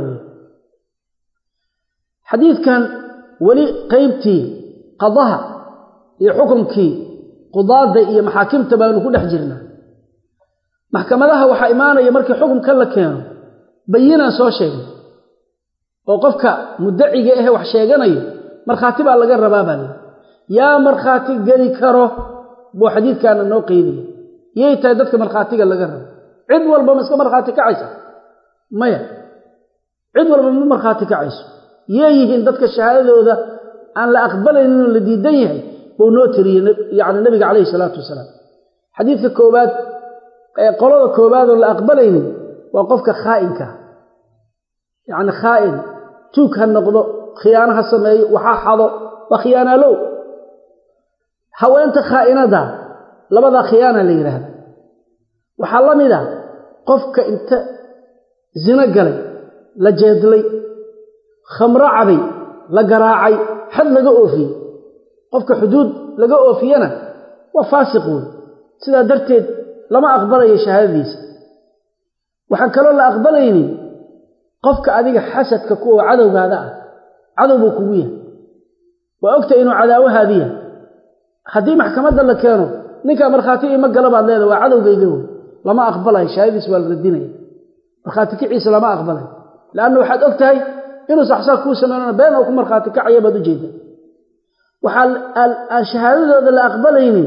حديث كان ولي قيبتي قضاها يحكمكي قضاء إيه محاكمة بأنه كل حجرنا محكمة لها وحا إيمانة يمركي حكم كلا كانوا بينا سوى شيء وقفك مدعي إيه وحشيقنا مرخاتب على قرر بابا يا مرخاتب قلي كره بو حديث كان أنه قيدي يتعددك مرخاتب على قرر عد والبمسك مرخاتك عيسى مايا عد والبمسك مرخاتك عيسى يهين ددك الشهادة وذا أن لا أقبل إنه الذي ديه بونوتري يعني النبي عليه الصلاة والسلام حديث الكوبات قولوا الكوبات ولا أقبلين وقفك خائنك يعني خائن توك هالنقض خيانة السماء وحاحظ وخيانة له هو أنت خائنة ده لبدا خيانة ليره وحلمي ده قفك أنت زنقلي لجدلي خمر عبي لقراعي حد لقى أوفي قفك حدود لقى أوفينا وفاسق سيدا درتيد لما أقبله شهاديس وحن كلو لا أقبليني قفك أديك حسد ككو عدو هذا عدو بكوية وأكت إنه عداوة هذه هذه محكمة اللي كانوا نكا مرخاتي ما قلب على هذا وعدو بيجوا لما أقبله شهاديس والرديني مرخاتك عيسى لما أقبله لأنه حد أكتهي إنه صحصا كوسا من بينه وكم مرخاتك عيبادو جيدا وحال الشهادة اللي أقبليني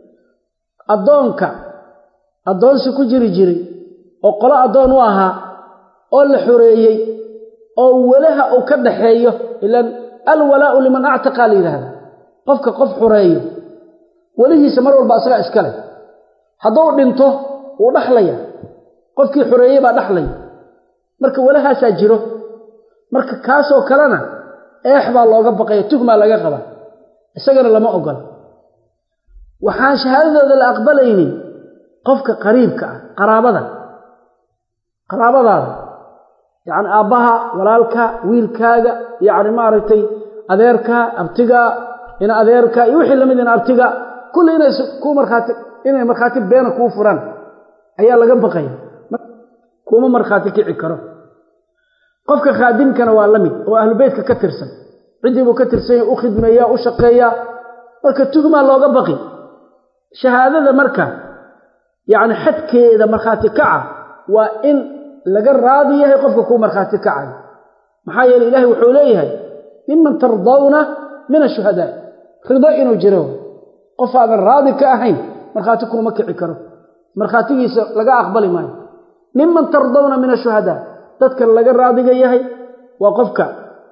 أدونك أدون سكو جري جري وقلاء أدون واها أو الحرية أو ولها أو كدحية إلا الولاء لمن أعتقى لي هذا قفك قف حرية وليه سمر والبأسراء إسكاله حضور بنته ودحلية قفك حرية بعد دحلية مرك ولها ساجره مرك كاسو كلنا إحبا الله قبقى تهمة لغا قبا السجن لما أقل وحان شهادة ذا الأقبلين قفك قريبك قرابة قرابة يعني أباها ولالك ويلكاga يعني مارتي أذيرك أبتغى إن أذيرك يوحي لمن أبتغى كل إنه كو مرخاتب إنه مرخاتب بينك وفران أيها لغا بقى كوما مرخاتك عكره قفك خادم كان والمي وأهل بيتك كترسن عندي بو كترسن وخدميا وشقيا marka tugma looga baqi shahaadada marka yaani xadkeeda marxaati kaca waa in laga raadiyahay qofka ku marxaati kacay maxaa yeelay ilaahay wuxuu leeyahay mimman tardawna min ash-shuhada rida inuu jiro qof aan raadi ka ahayn marxaati kuma kici karo marxaatigiisa laga aqbali maayo mimman tardawna min ash-shuhada dadka laga raadiga yahay waa qofka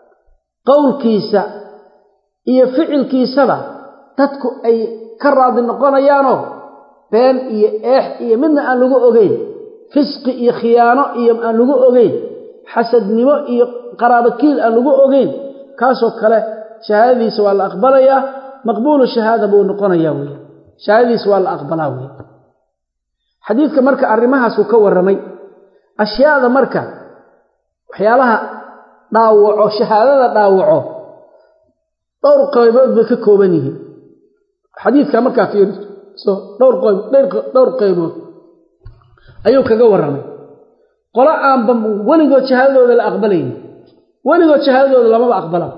qowlkiisa iyo ficilkiisaba dadku ay ka raadi noqonayaano been iyo eex iyo midna aan lagu ogeyn fisqi iyo khiyaano iyo aan lagu ogeyn xasadnimo iyo qaraabakiil aan lagu ogeyn kaasoo kale shahaadadiisa waa la aqbalayaa maqbuulu shahaada buu noqonayaa weey shahaadadiisa waa la aqbalaa weey xadiidka marka arrimahaas uu ka waramay ashyaada marka waxyaalaha dhaawaco shahaadada dhaawaco dhowr qaybood bay ka kooban yihiin xadiidka marka fiiriso soo dhowr qayb dhowr qaybood ayuu kaga waramay qola aan bam waligood shahaadadooda la aqbalayn waligood shahaadadooda lama aqbalaan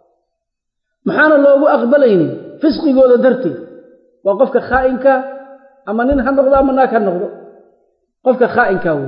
maxaana loogu aqbalayn fisqigooda dartii waa qofka khaa'inka ama nin ha noqdo ama naag ha noqdo qofka khaa'inka weey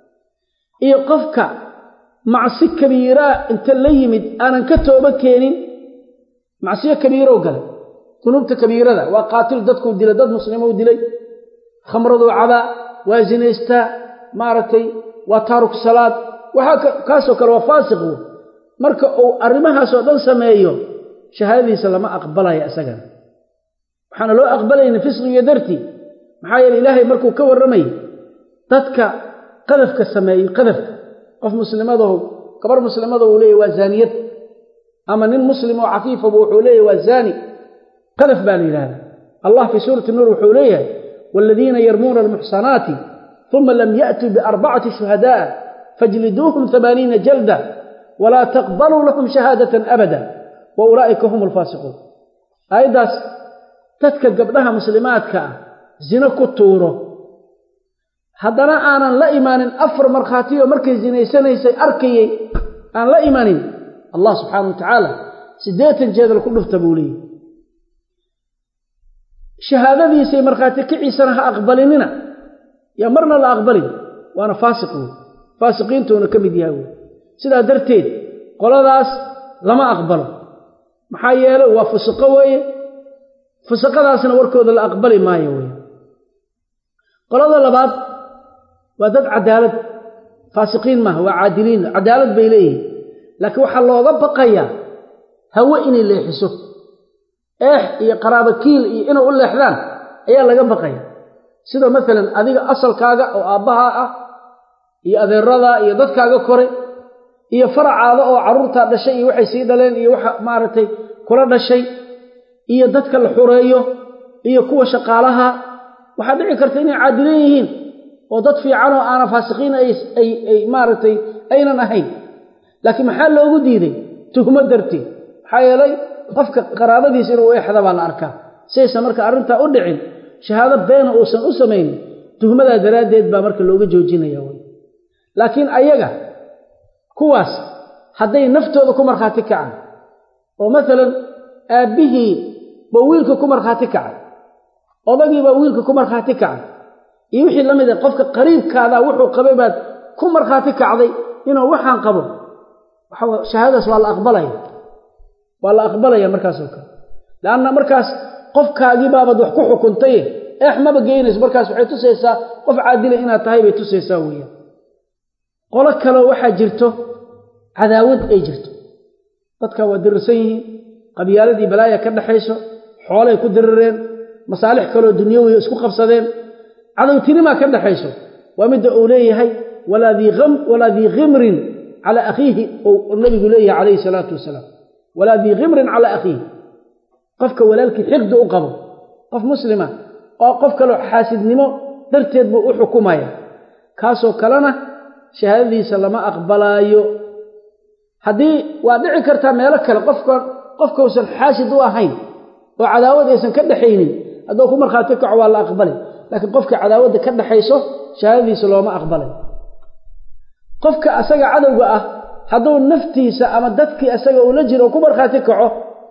iyo qofka macsi kabiira inta la yimid aanan ka tooba keenin macsiyo kabiiro galay ذنوبته كبيرة وقاتل ددكو ديلا دد مسلمو ديلي خمرضو عبا وازنيستا مارتي وتارك صلاة وحا كاسو كلو فاسق marka oo arimahaas oo dhan sameeyo shahaadadiisa lama aqbalayo asaga waxana loo aqbalayna fisqiga darti maxaa yeelay ilaahay markuu ka waramay dadka qadafka sameeyo qadafka qof muslimado kabar muslimado uu leeyahay waa zaaniyad ama nin muslim oo afiif oo wuxuu leeyahay waa zaani قذف بالله الله في سورة النور وحوليه والذين يرمون المحصنات ثم لم يأتوا بأربعة شهداء فاجلدوهم ثمانين جلدة ولا تقبلوا لهم شهادة أبدا وأولئك هم الفاسقون أيضا تتكد قبلها مسلمات كا زنا كتوره هذا أنا لا إيمان أفر مرخاتي ومركز زنا سنة أركي أنا لا إيمان الله سبحانه وتعالى سديت الجدل كله تبولي شهادتي سي مرخاتي كعيسنا أقبلننا يا مرنا لا أقبلين وأنا فاسق فاسقين تونا كميد ياوي سيدا درتين قول داس لما أقبله محايله وفسقوي فسق داسنا وركود لا أقبلي ما يوي قول هذا لبعض ودد عدالة فاسقين ما هو عادلين عدالة بيليه لكن وحال الله بقيا هو إني اللي يحسه إيه يا قرابة كيل إيه إنه أقول لحظان إيه اللي جنبقيه سيدا مثلا أذيك أصل كاجا أو أباها إيه أذي الرضا إيه ضد كاجا كوري إيه فرع هذا أو عروض هذا الشيء وحي سيدا لين إيه وح مارتي كل هذا الشيء إيه ضد كالحرية إيه قوة شقالها وحد كرتين عادلين وضد في عنه أنا فاسقين أي أي أي مارتي أين نهي لكن محل لو جديد تهم درتي حيالي قفك قرابتي سيروا إيه حدا بالأركان saysa marka arinta u dhicin shahaado been oo san u sameeyay tuhmada daraadeed ba marka looga joojinaya way laakiin ayaga kuwaas haday naftooda ku marxaati kacaan oo mesela aabihi ba wiilka ku marxaati kacay odagii ba wiilka ku marxaati kacay iyo wixii lamid ah qofka qariibkaada wuxuu qabay baad ku marxaati kacday inuu waxaan qabo waxa shahaadaas waa la aqbalaya waa la aqbalaya markaas oo kale laana markaas qofkaagi baabad wax ku xukuntay eh ma bageynayso markaas waxay tusaysaa qof caadil inaad tahay bay tusaysaa weeyaan qolo kale waxa jirto cadaawad ay jirto dadka waa dirsan yihiin qabyaaladii balaaya ka dhaxayso xoolay ku dirreen masaalix kale oo dunyawi isku qabsadeen cadawtinima ka dhaxayso waa mid uu leeyahay wala di gham wala di ghimrin ala akhihi oo nabigu leeyahay alayhi salatu wasalaam wala di ghimrin ala akhihi qofka walaalkii xiqd u qabo qof muslima oo qof kale xaasidnimo darteed buu u xukumaya kaasoo kalena shahaadadiisa lama aqbalaayo hadii waa dhici karta meel kale qofka qofka uusan xaasid u ahayn oo cadaawad aysan ka dhaxaynin hadoo ku marxaati kaco waa la aqbalay laakiin qofka cadaawada ka dhaxayso shahaadadiisa looma aqbalay qofka asaga cadawga ah haduu naftiisa ama dadkii asaga uu la jiro ku marxaati kaco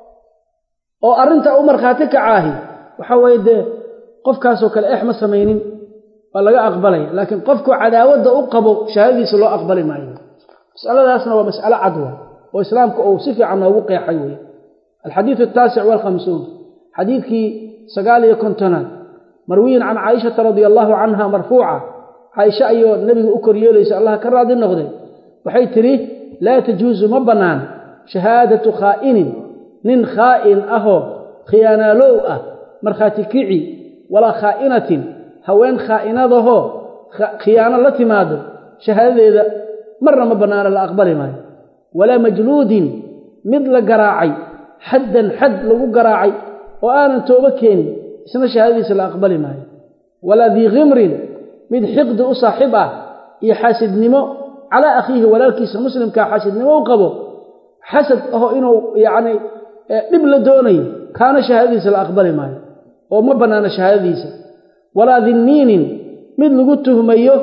oo arinta u marxaati kacaahi waxa weeyde qofkaas oo kale eh ma sameeynin waa laga aqbalay laakiin qofku cadaawada u qabo shahaadadiisa loo aqbalay maayo mas'aladaasna waa mas'ala cadwa oo islaamku uu si fiican ugu qeexay weey الحديث التاسع والخمسون حديث سقال يكونتنا مروي عن عائشة رضي الله عنها مرفوعة عائشة أيها النبي أكريه ليس الله كراد النغضي وحيثري لا تجوز مبنان شهادة خائن من خائن أهو خيانة لوءة مرخاتي كعي ولا خائنة هوين خائنة ذهو خيانة لتماده شهادة إذا مرة مبنان الأقبال ماي ولا مجلود مثل قراعي حدا حد لو قراعي وانا توبكيني اسمه شهادتي لا اقبل معي ولا ذي غمر من حقد صاحبه يحاسد نمو على اخيه ولا الكيس مسلم كحاسد نمو قبو حسد هو انه يعني دبل دوني كان شهادتي لا اقبل معي وما بنانا شهادتي ولا ذنين من لغته ميو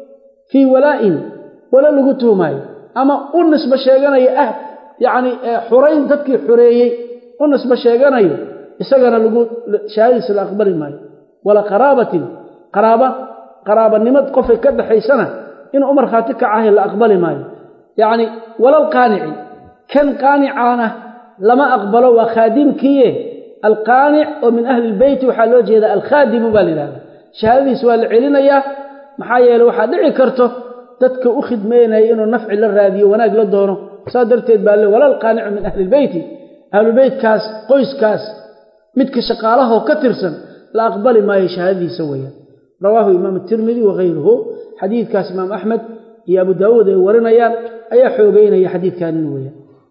في ولاء ولا لغته ماي اما النسبه شيغانيه اه يعني حرين dadkii xureeyay oo nisba sheeganayo isagana lagu shahaadis la aqbali maayo wala qaraabatin qaraaba qaraabanimad qof ka dhaxaysana in umar khaati ka ah la aqbali maayo yani wala alqaanici kan qaanicaana lama aqbalo wa khadimkiye alqaanic oo min ahli albayt waxa loo jeeda alkhadim balilaa shahaadis waa la celinaya maxaa yeelay waxa dhici karto dadka u khidmeynay inuu nafci la raadiyo wanaag la doono صادرتيد بالله ولا القانع من أهل البيت أهل البيت كاس قيس كاس متك شقاله وكترسن لا أقبل ما يشهدي سويا رواه إمام الترمذي وغيره حديث كاس إمام أحمد يا أبو داود ورنيان أي حوبين يا حديث كان نويا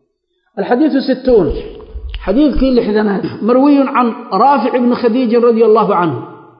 الحديث ستون حديث كل حدنات مروي عن رافع بن خديج رضي الله عنه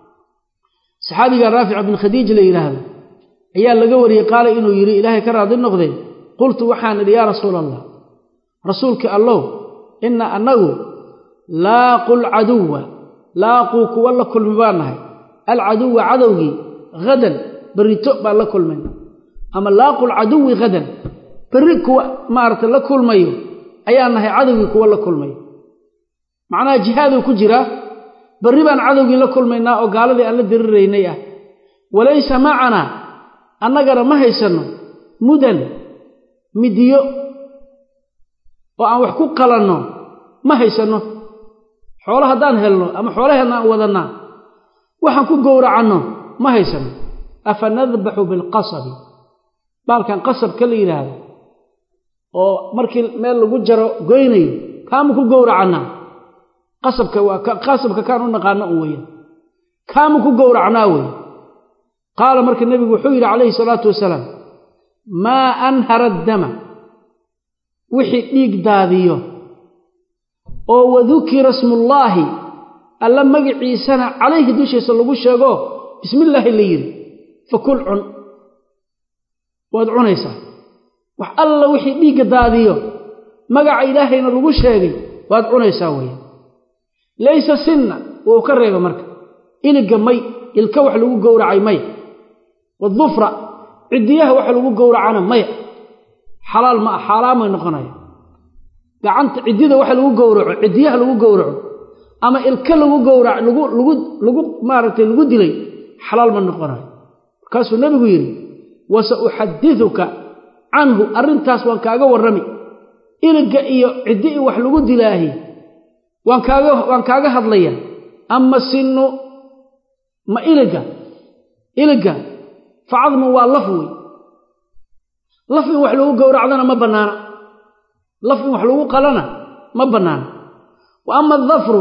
صحابي رافع بن خديج ليلاه أيال لقوري قال إنه يري إلهي كراد النقضين قلت وحان يا رسول الله رسولك الله إن أنه لاقوا العدو لاقوك ولا كل مبانه العدو عدوي غدا بريتوء بالله كل منه أما لاقوا العدو غدا بريك مارت لكل ميو أيانه عدوك ولا كل ميو معناه جهاد كجرة بريبان عدوي لكل منا وقال لي أن الدرينية وليس معنا أنقر ما هيسنه مدن midiyo oo aan wax ku qalanno ma haysano xoolo hadaan helno ama xoolaheena aan wadana waxaan ku gowracano ma haysano afanadbahu bil qasab balkan qasab kala yiraahdo oo markii meel lagu jaro goynayo kaam ku gowracana qasabka waa qasabka kaan u naqaano oo weeyaan kaam ku gowracnaa way qaal markii nabigu wuxuu yiri kaleey salaatu wasalaam ما أنهر الدم وحي ديق داديو أو وذكر اسم الله ألا مقعي سنة عليه دوشي سلقو الشيقو بسم الله اللي يري فكل عن وادعون يسا وح الله وحي ديق داديو مقع إلهينا لقو الشيقي وادعون يساوي ليس سنة وكريبه marka iliga may ilka wax lagu gowracay may wadufra cidiyaha wax lagu gowracana may xalaal ma xaraam ay noqonay gacanta cidida wax lagu gowraco cidiyaha lagu gowraco ama ilka lagu gowrac lagu lagu lagu maartay lagu dilay xalaal ma noqonay kaasoo nabigu yiri wasa uhaddithuka anhu arintaas waan kaaga warrami iliga iyo cidii wax lagu dilaahi waan kaaga waan kaaga hadlaya amma sinu ma iliga iliga facadmu waa lafwi lafin wax lagu gowracdana ma banaana lafin wax lagu qalana ma banaana wa amma dhafru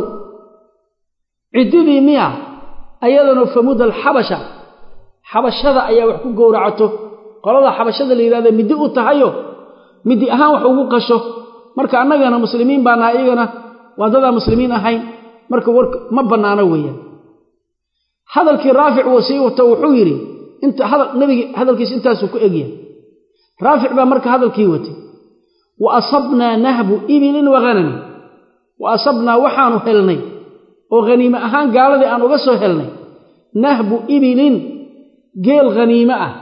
cididii miya ayadana famud al-habasha habashada ayaa wax ku gowracato qolada habashada la yiraahdo midi u tahayo midi ahaan wax ugu qasho marka annagana muslimiin baan ayagana wadada muslimiin ahayn marka warka ma banaana weeyaan hadalkii raafic wasi wato wuxuu yiri inta hadal nabiga hadalkiisa intaas ku eegiyay raafic ba marka hadalkii watay wa asabna nahbu ibilin wa ghanam wa asabna waxaanu helnay oo ghaniima ahaan gaaladii aan uga soo helnay nahbu ibilin geel ghaniima ah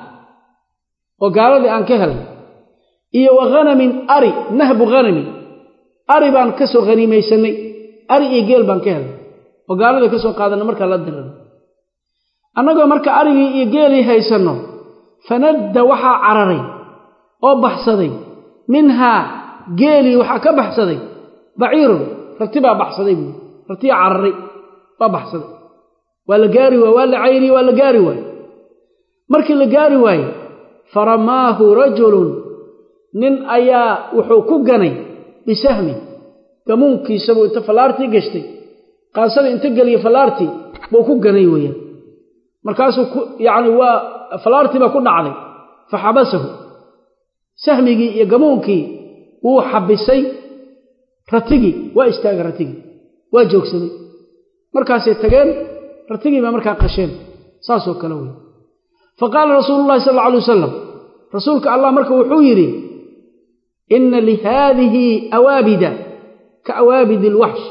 oo gaaladii aan ka helnay iyo wa ghanamin ari nahbu ghanami ari baan ka soo ghaniimaysanay ari iyo geel baan ka helnay oo gaaladii ka soo qaadanay marka la diray anagoo marka arigii iyo geelii haysano fanadda waxa cararay oo baxsaday minha geelii waxa ka baxsaday baciir ratiba baxsaday ratiya cararay ba baxsaday wala gaari waa wala cayri wala gaari waa markii la gaari waay faramaahu rajulun nin ayaa wuxuu ku ganay bisahmi kamunkiisa buu inta falaartii gashtay qaasada inta galiye falaartii buu ku ganay weeyaan markaasuu yaani waa falaartii ba ku dhacday fahabasahu sahmigi iyo gamuunkii uu xabisay ratigi waa istaagay ratigi waa joogsaday markaas ay tageen ratigi ba markaa qasheen saasoo kala weey faqala rasuulullaahi sallallahu alayhi wasallam rasuulka allah markaa wuxuu yiri inna li hadhihi awabida ka awabid alwahsh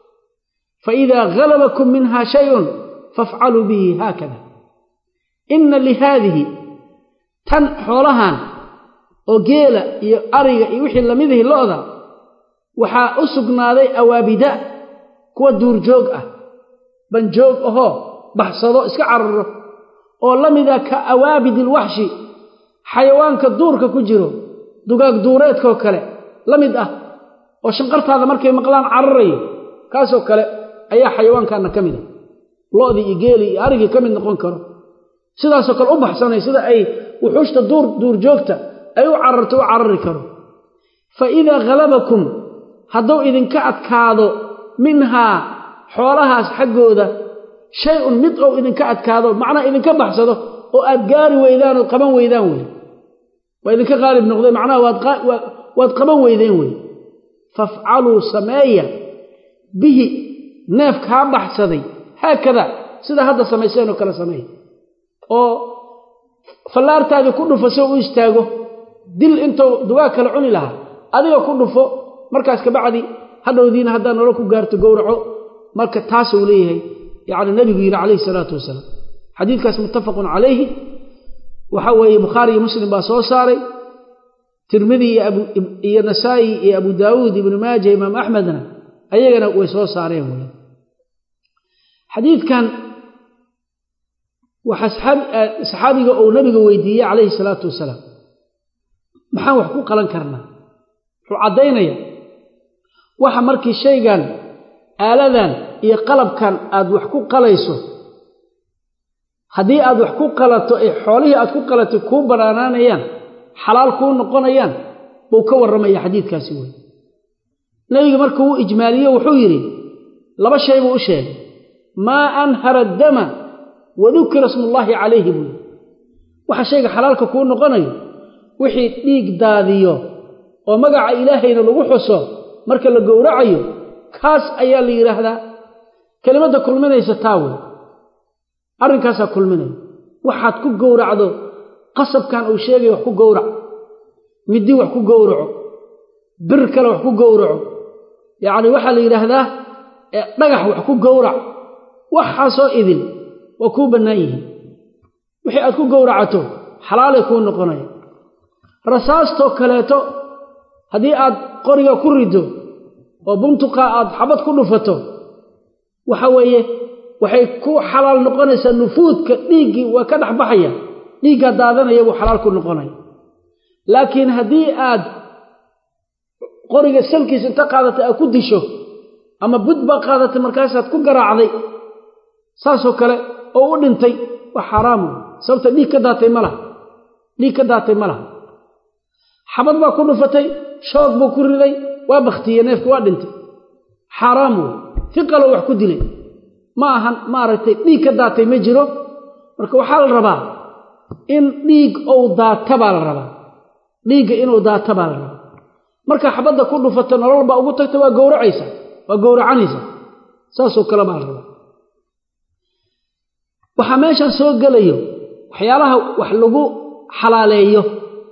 fa idha ghalabakum minha shay'un faf'alu bihi hakada inna li hadhihi tan xoolahan oo geela iyo ariga iyo wixii lamidii looda waxa u sugnaaday awaabida kuwa duur joog ah ban joog aho baxsado iska cararo oo lamida ka awaabidil wahshi xayawaanka duurka ku jiro dugaag duureedka kale lamid ah oo shanqartaada markay maqlaan cararayo kaasoo kale ayaa xayawaankaana kamid ah loodi iyo geeli iyo arigi kamid noqon karo sidaas oo kale u baxsanay sida ay wuxuushta duur duur joogta ay u cararto u carari karo fa idha ghalabakum haduu idinka adkaado minha xoolahaas xagooda shay'un mid oo idinka adkaado macna idinka baxsado oo aad gaari weydaan oo qaban weydaan way waa idinka qaalib noqday macna waad waad qaban weydeen way faf'alu sameeya bihi neefka baxsaday hakada sida hadda sameeyeen oo kala sameey oo falaartaada ku dhufasoo u istaago dil inta dugaa kala cuni laha adiga ku dhufo markaas ka bacdi hadhowdiina haddaan nolol ku gaarto gowraco marka taas uu leeyahay yaani nabiga yiri alayhi salatu wasalam xadiidkaas muttafaqun alayhi waxa weeye bukhari iyo muslim baa soo saaray tirmidhi iyo abu iyo nasaa'i iyo abu daawud ibn maajah imam ahmadna ayagana way soo saareen way xadiidkan waxa saxaabiga oo nabiga weydiiyay alayhi salatu wasalam maxaan wax ku qalan karnaa wuxuu cadeynaya waxa markii shaygan aaladan iyo qalabkan aad wax ku qalayso hadii aad wax ku qalato ee xoolihi aad ku qalato ku banaanayaan xalaal ku noqonayaan buu ka waramay xadiidkaasi way nabiga markuu uu ijmaaliyo wuxuu yiri laba shay buu u sheegay ma anhara dama wa dhukra ismullahi alayhi buu waxa shayga xalaalka ku noqonayo wixii dhiig daadiyo oo magaca ilaahayna lagu xuso marka la gowracayo kaas ayaa la yiraahdaa kelimada kulminaysa taawo arrinkaas kulminay waxaad ku gowracdo qasabkan uu sheegay wax ku gowrac midi wax ku gowraco bir kale wax ku gowraco yaani waxa la yiraahdaa dhagax wax ku gowrac waxaasoo idin waa kuu bannaan yihiin wixii aad ku gowracato xalaalay kuu noqonaya rasaastoo kaleeto haddii aad qoriga ku rido oo buntuqa aad xabad ku dhufato waxa weeye waxay ku xalaal noqonaysaa nufuudka dhiiggii waa ka dhex baxaya dhiigga daadanaya buu xalaal ku noqonaya laakiin haddii aad qoriga salkiisa inta qaadatay aad ku disho ama budba qaadatay markaasaad ku garaacday saasoo kale oo u dhintay waa xaraam sababta dhiig ka daatay ma laha dhiig ka daatay ma laha xabad baa ku dhufatay shoog buu ku riday waa baktiyey neefku waa dhintay xaraam wey fiqalo wax ku dilay ma ahan maaragtay dhiig ka daatay ma jiro marka waxaa la rabaa in dhiig ou daata baa la rabaa dhiigga inuu daata baa la rabaa marka xabadda ku dhufato nolol baa ugu tagta waa gowracaysa waa gowracanaysa saasoo kale baa la rabaa waxaa meeshan soo gelayo waxyaalaha wax lagu xalaaleeyo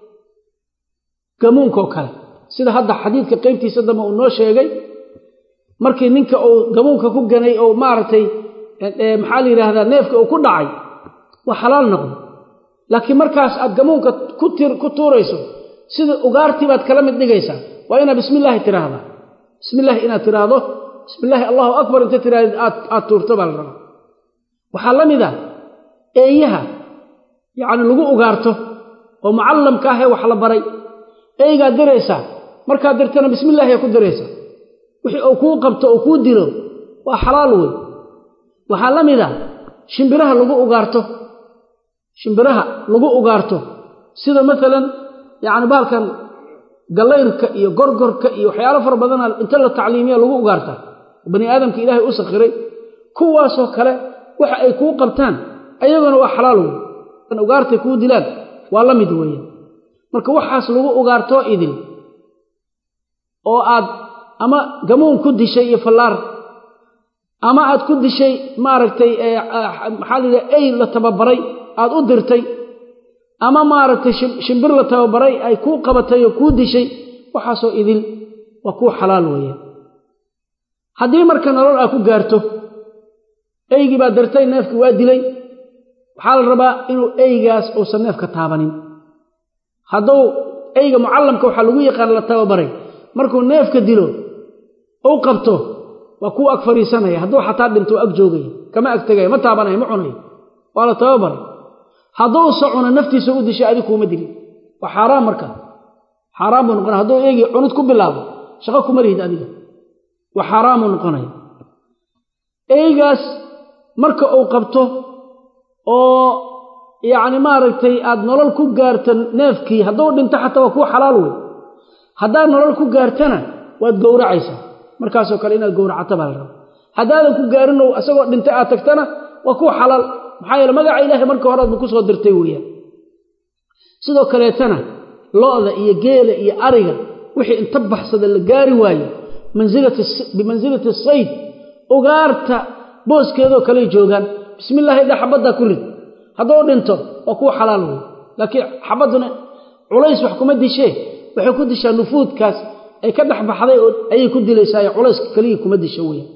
gamuunka oo kale sida hadda xadiidka qaybtiisa dambe uu noo sheegay markii ninka uu gamuunka ku ganay oo maaragtay maxaa la yidhaahdaa neefka uu ku dhacay waa xalaal noqdo laakiin markaas aad gamuunka ku tir ku tuurayso sida ugaartii baad kala mid dhigaysaa waa inaad bismillaahi tiraahdaa bismillaahi inaad tiraahdo bismillaahi allahu akbar inta tiraahdo aad aad tuurto baa la rabaa waxaa la mid ah eeyaha yacni lagu ugaarto oo mucallamka ahee wax la baray eeygaad diraysaa markaad dirtana bismillaahi aad ku diraysaa wixii uu kuu qabto oo kuu dilo waa xalaal wey waxaa la mid ah shimbiraha lagu ugaarto shimbiraha lagu ugaarto sida maalan yacni baalkan gallayrka iyo gorgorka iyo waxyaalo fara badana inta la tacliimiya lagu ugaartaa bani aadamka ilaahay u sakhiray kuwaasoo kale waxa ay kuu qabtaan ayaguna waa xalaal wey ugaartay kuu dilaan waa la mid weeye marka waxaas lagu ugaartoo idin oo aad ama gamuun ku dishay iyo fallaar ama aad ku dishay maaragtay maxaa la yidhaha ey la tababaray aad u dirtay ama maaragtay shimbir la tababaray ay kuu qabatay oo kuu dishay waxaasoo idin waa kuu xalaal weeye haddii marka nolol aad ku gaarto eygii baad dirtay neefkii waa dilay waxaa la rabaa inuu eygaas uusan neefka taabanin hadduu eyga mucallamka waxaa lagu yaqaan la tababaray markuu neefka dilo ou qabto waa kuu ag fadhiisanaya hadduu xataa dhinto ag joogaya kama ag tegaya ma taabanaya ma cunayo waa la tababaray hadduu socono naftiisa u dishay adi kuuma dilin waa xaaraam markaa xaaraam buu noqonaya hadduu eegii cunud ku bilaabo shaqo kuma lihid adiga waa xaaraam buu noqonaya eygaas marka uu qabto oo yacni maaragtay aad nolol ku gaarto neefkii hadduu dhinto xataa waa kuu xalaal wey haddaad nolol ku gaartana waad gowracaysaa markaasoo kale inaad gowracato baa la raba haddaadan ku gaarin oo isagoo dhintay aad tagtana waa kuu xalaal maxaa yeele magaca ilaahay marka hore aad ku soo dirtay weeyaan sidoo kaleetana lo'da iyo geela iyo ariga wixii inta baxsada la gaari waayo mansilati bimansilati sayd ugaarta booskeedoo kale joogaan bismillaahi dha xabadda ku rid hadduu dhinto waa kuu xalaal wey laakiin xabadduna culays wax kuma dishee waxay ku dishaa nufuudkaas ay ka dhex baxday oo ayay ku dilaysaa ee culayska kaliya kuma disho weeyaan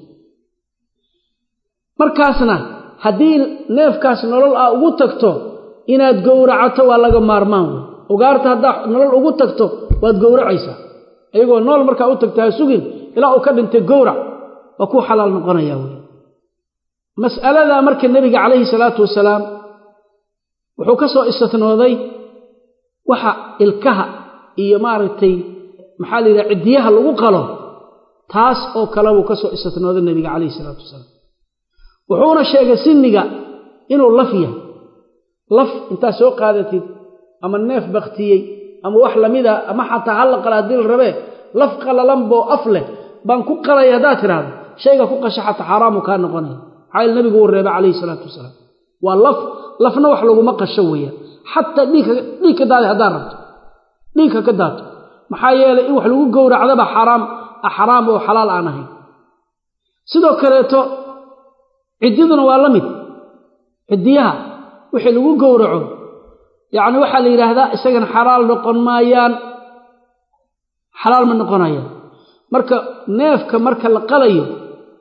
markaasna haddii neefkaas nolol aa ugu tagto inaad gowracato waa laga maarmaan wey ugaarta haddaa nolol ugu tagto waad gowracaysaa iyagoo nool markaa u tagto ha sugin ilaa uu ka dhintay gowrac waa kuu xalaal noqonayaa wey mas'aladaa marka nebiga calayhi salaatu wasalaam wuxuu ka soo istinooday waxa ilkaha iyo maaragtay maxaa la yidhaha ciddiyaha lagu qalo taas oo kale buu ka soo istinooday nebiga calayhi salaatu wasalaam wuxuuna sheegay sinniga inuu laf yahay laf intaad soo qaadatid ama neef baktiyey ama wax lamida ama xataa hal la qala haddii la rabee laf qalalan boo af leh baan ku qalaya haddaad tidhaahdo shayga ku qasha xataa xaaraamu kaa noqonaya maxaa yeele nebigu uu reebay calayhi salaatu wasalaam waa laf lafna wax laguma qasho weeyaan xataa dhiigka dhiig ka daadi haddaad rabto dhiigka ka daato maxaa yeelay in wax lagu gowracdaba xaraam xaraam oo xalaal aan ahayn sidoo kaleeto ciddiduna waa la mid ciddiyaha wixii lagu gowraco yacni waxaa la yidhaahdaa isagana xalaal noqon maayaan xalaal ma noqonayaan marka neefka marka la qalayo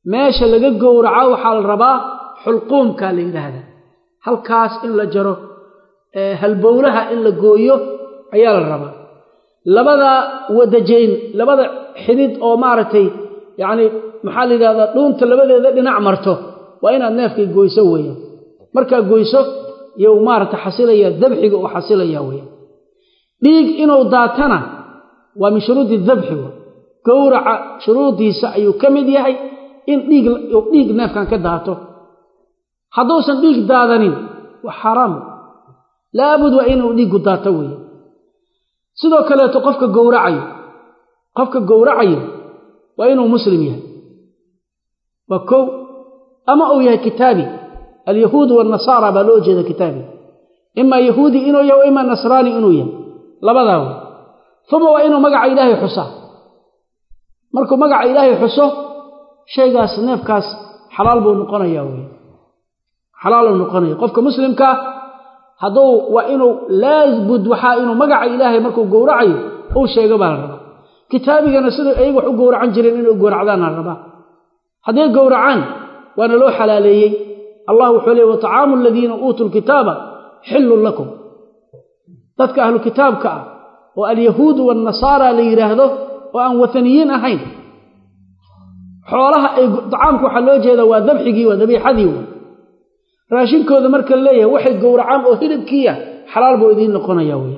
meesha laga gowraco waxaa la rabaa xulquumka la yiraahdo halkaas in la jaro ee halbowlaha in la gooyo ayaa la rabaa labada wadajeyn labada xidid oo maartay yaani maxaa la yiraahdaa dhuunta labadeeda dhinac marto waa inaad neefkii gooyso weeyaan marka gooyso iyo maartay xasilaya dabxiga oo xasilaya weeyaan dhiig inuu daatana waa min shuruudi dabxi gowraca shuruudiisa ayuu kamid yahay in dhiig dhiig neefkan ka daato haddoosan dhiig daadanin waa xaraam laabud waa inuu dhiig daato weeyaan sidoo kale to qofka gowracayo qofka gowracayo waa inuu muslim yahay waa kow ama uu yahay kitaabi اليهود والنصارى بالو jeeda kitaabi imma yahudi inuu yahay imma nasrani inuu yahay labadaba thumma waa inuu magaca ilaahay xusaa markuu magaca ilaahay xuso shaygaas neefkaas xalaal buu noqonayaa weey xalaal uu noqonayaa qofka muslimka haduu waa inuu laazbud waxa inuu magaca ilaahay markuu gowracayo uu sheego baa raba kitaabigana sidoo ay wax u gowracan jireen inuu gowracdaan raba hadii gowracaan waana loo xalaaleeyay الله وحوله وطعام الذين أوتوا الكتاب حل لكم تذكر أهل الكتاب كأ واليهود والنصارى ليرهده وأن وثنيين أحين حولها طعامك حلو جيدا وذبحكي وذبيحذي راشنكو ذا مركا ليه وحي قورعام وهلب كيا حلال بوئذين لقونا يويا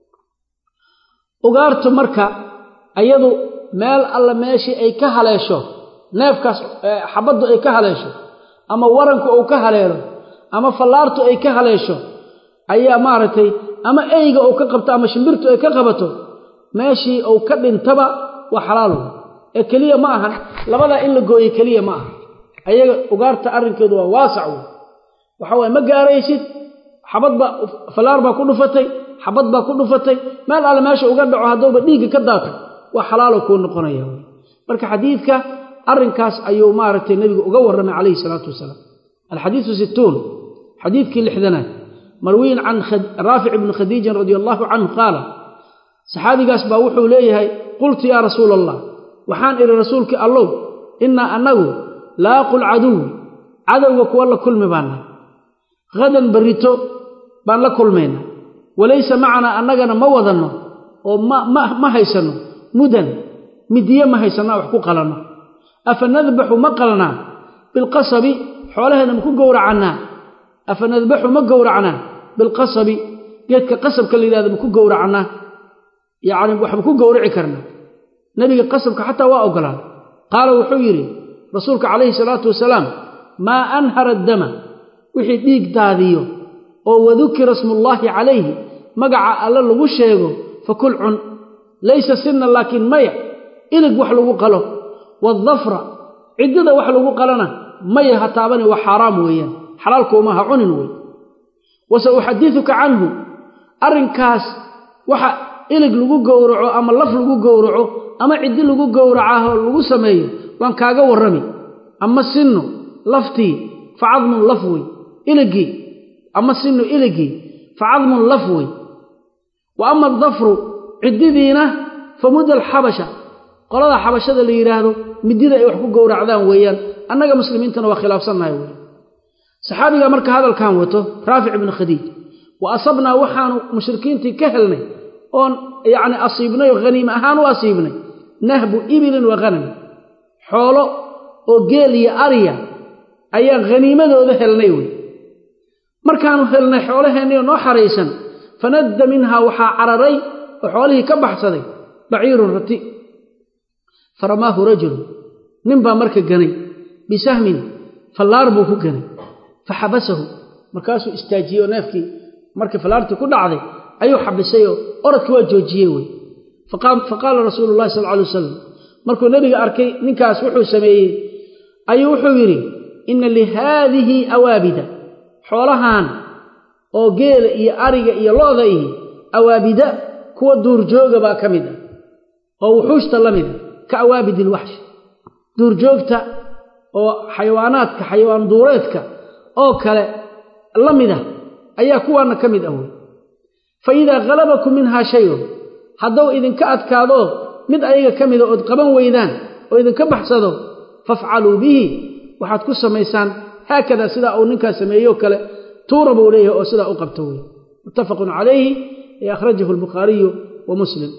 وقارت مركا أيضو مال الله ماشي أي كهلاشو نافكاس حبضو أي كهلاشو ama waranku uu ka haleelo ama fallaartu ay ka haleesho ayaa maaratay ama eyga uu ka qabto ama shimbirtu ay ka qabato meeshii uu ka dhintaba waa xalaal ee kaliya ma aha labada in la gooyo kaliya ma aha ayaga ugaarta arinkeedu waa waasac waxa way ma gaaraysid xabad ba fallaar ba ku dhufatay xabad ba ku dhufatay meel ala meesha uga dhaco hadaba dhiig ka daato waa xalaal ku noqonaya marka xadiidka arrinkaas ayuu maartay nabiga uga waramay kaleey salaatu wasalaam الحديث ستون حديث كل حدنا مروي عن خد... رافع بن خديج رضي الله عنه قال صحابي قاس باوحو ليه قلت يا رسول الله وحان إلى رسولك الله إنا أنه لا قل عدو عدوك والله كل مبانا غدا بريتو بان لكل مينا وليس معنا أننا موضنا وما ما ما هيسنو مدن مدية ما هيسنا وحقوق لنا أفنذبح مقلنا بالقصب حولها نمكو قورعنا أفنذبح مقورعنا بالقصب قيدك قصب كاللي هذا مكو قورعنا يعني وحمكو قورعي كرنا نبي قصبك حتى واقلا قال وحيري رسولك عليه الصلاة والسلام ما أنهر الدم وحي ديك داديو وذكر اسم الله عليه مقع الله لغشيه فكل عن ليس سنا لكن ميع إلق وحلو قلو والظفر عدده وحلو قلنا ميع هتابني وحرام ويا حلالكو ما عنن وي وسأحدثك عنه أرنكاس وحا إلق لغو قورعو أما اللف لغو قورعو أما عدي لغو قورعاه لغو سميه وان كاغا ورمي أما السنو لفتي فعظم اللفوي إلقي أما السنو إلقي فعظم اللفوي وأما الظفر عددينه فمد الحبشة قال هذا حبشة اللي يراهدو مدينة يحكو قورع ذان ويان أنك مسلمين تنوى خلاف صنع ويان صحابي مركا هذا الكام وتو رافع بن خديج وأصبنا وحان مشركين تكهلنا أون يعني أصيبنا وغنيمة أهان وأصيبنا نهب إبل وغنم حوله وقالي أريا أي غنيمة ذو هلنيوي مركانوا هلنا حولها نيو حريسا فند منها وحا عرري وحوله كبح صدي بعير رتي فرماه رجل ننبا مركا قني بسهم فاللاربه قني فحبسه مركاسو استاجيو نافكي مركا فلارتي كل عضي أيو حبسيه أردك واجوجيوي فقام فقال رسول الله صلى الله عليه وسلم مركو نبي أركي نكاس وحو سميه أيو حويري إن لهذه أوابد حولهان أو قيل إيا أرق إيا لوضيه أوابد كوا دور جوغة با كمدا أو وحوش تلمدا كأوابد الوحش دور جوغتا أو حيوانات كحيوان دوريتك أو كلا لمدا أيا كوانا كمدا أول فإذا غلبكم منها شيء حدو إذن كأتكادو مد أيها كمدا أدقبان ويدان وإذن كبحصدو faf'aluu bihi waxaad ku samaysaan haakada sida uu ninka sameeyo kale tuurabu leeyahay oo sida uu qabto way muttafaqun alayhi akhrajahu al-bukhari wa muslim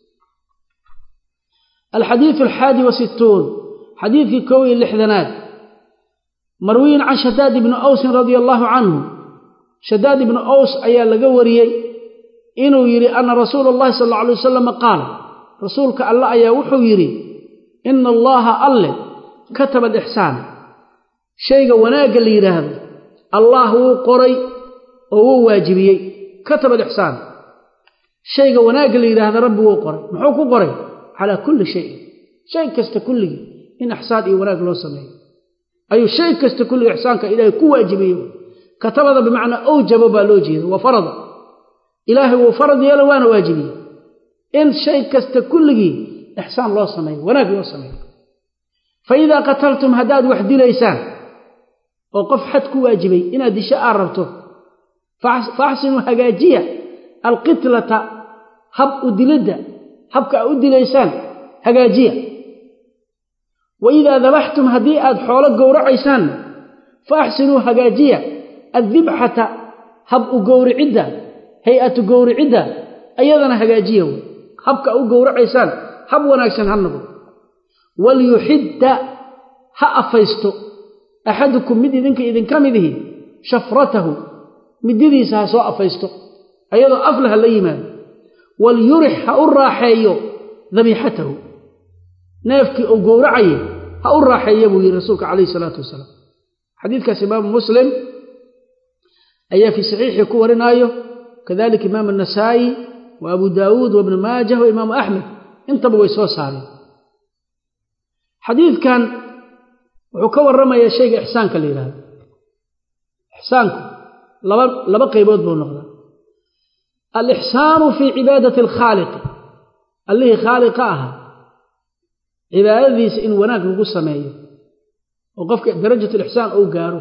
الحديث الحادي وستون حديث كوي اللحذنات مروي عن شداد بن أوس رضي الله عنه شداد بن أوس أيا لقوري إنه يري أن رسول الله صلى الله عليه وسلم قال رسولك الله أيا وحو يري إن الله الله كتب الإحسان شيء وناق اللي يرهب الله هو قري وهو واجبي كتب الإحسان شيء وناق اللي يرهب ربه هو قري محوك قري على كل شيء شيء كست كله إن إحسان وناق لو سمي أي شيء كست كل إحسانك إلهي كو واجبي كتب هذا بمعنى أوجب بالوجه وفرض إلهي وفرض يلوان واجبي إن شيء كست كله إحسان الله سمي وناق لو سمي فإذا قتلتم هداد وحدي ليسان وقف حدك واجبي إن هذه شيء عربته فأحسنوا هجاجية القتلة هب أدلدة هبك أدي ليسان هجاجية وإذا ذبحتم هديئة حولك جور عيسان فأحسنوا هجاجية الذبحة هب جور عدة هيئة جور عدة أيضا هجاجية هبك جور عيسان هب وناكسن هنبو وليحد هأفيستو أحدكم مد إذنك إذن كمده شفرته مد ذي ساسو أفيستو أيضا أفلها الليمان وليرح هأراحيه ذبيحته نافك أو قورعيه هأراحيه بي رسولك عليه الصلاة والسلام حديث كإمام مسلم أي في صحيح كورنايه كذلك إمام النسائي وأبو داود وابن ماجه وإمام أحمد انتبهوا يسوس عليه حديث كان وحكور رمى يا شيخ إحسانك لله إحسانك لبقى يبود بالنقضة الإحسان في عبادة الخالق اللي خالقها عبادة إن وناك نقص مايه وقفك درجة الإحسان أو قارو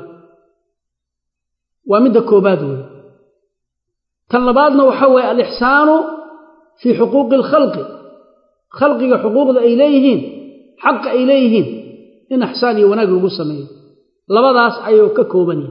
ومدى كوبادوه طلباتنا وحوى الإحسان في حقوق الخلق خلق حقوق إليهن حق إليهن إن إحساني وناك نقص مايه لبضاس أيو ككوباني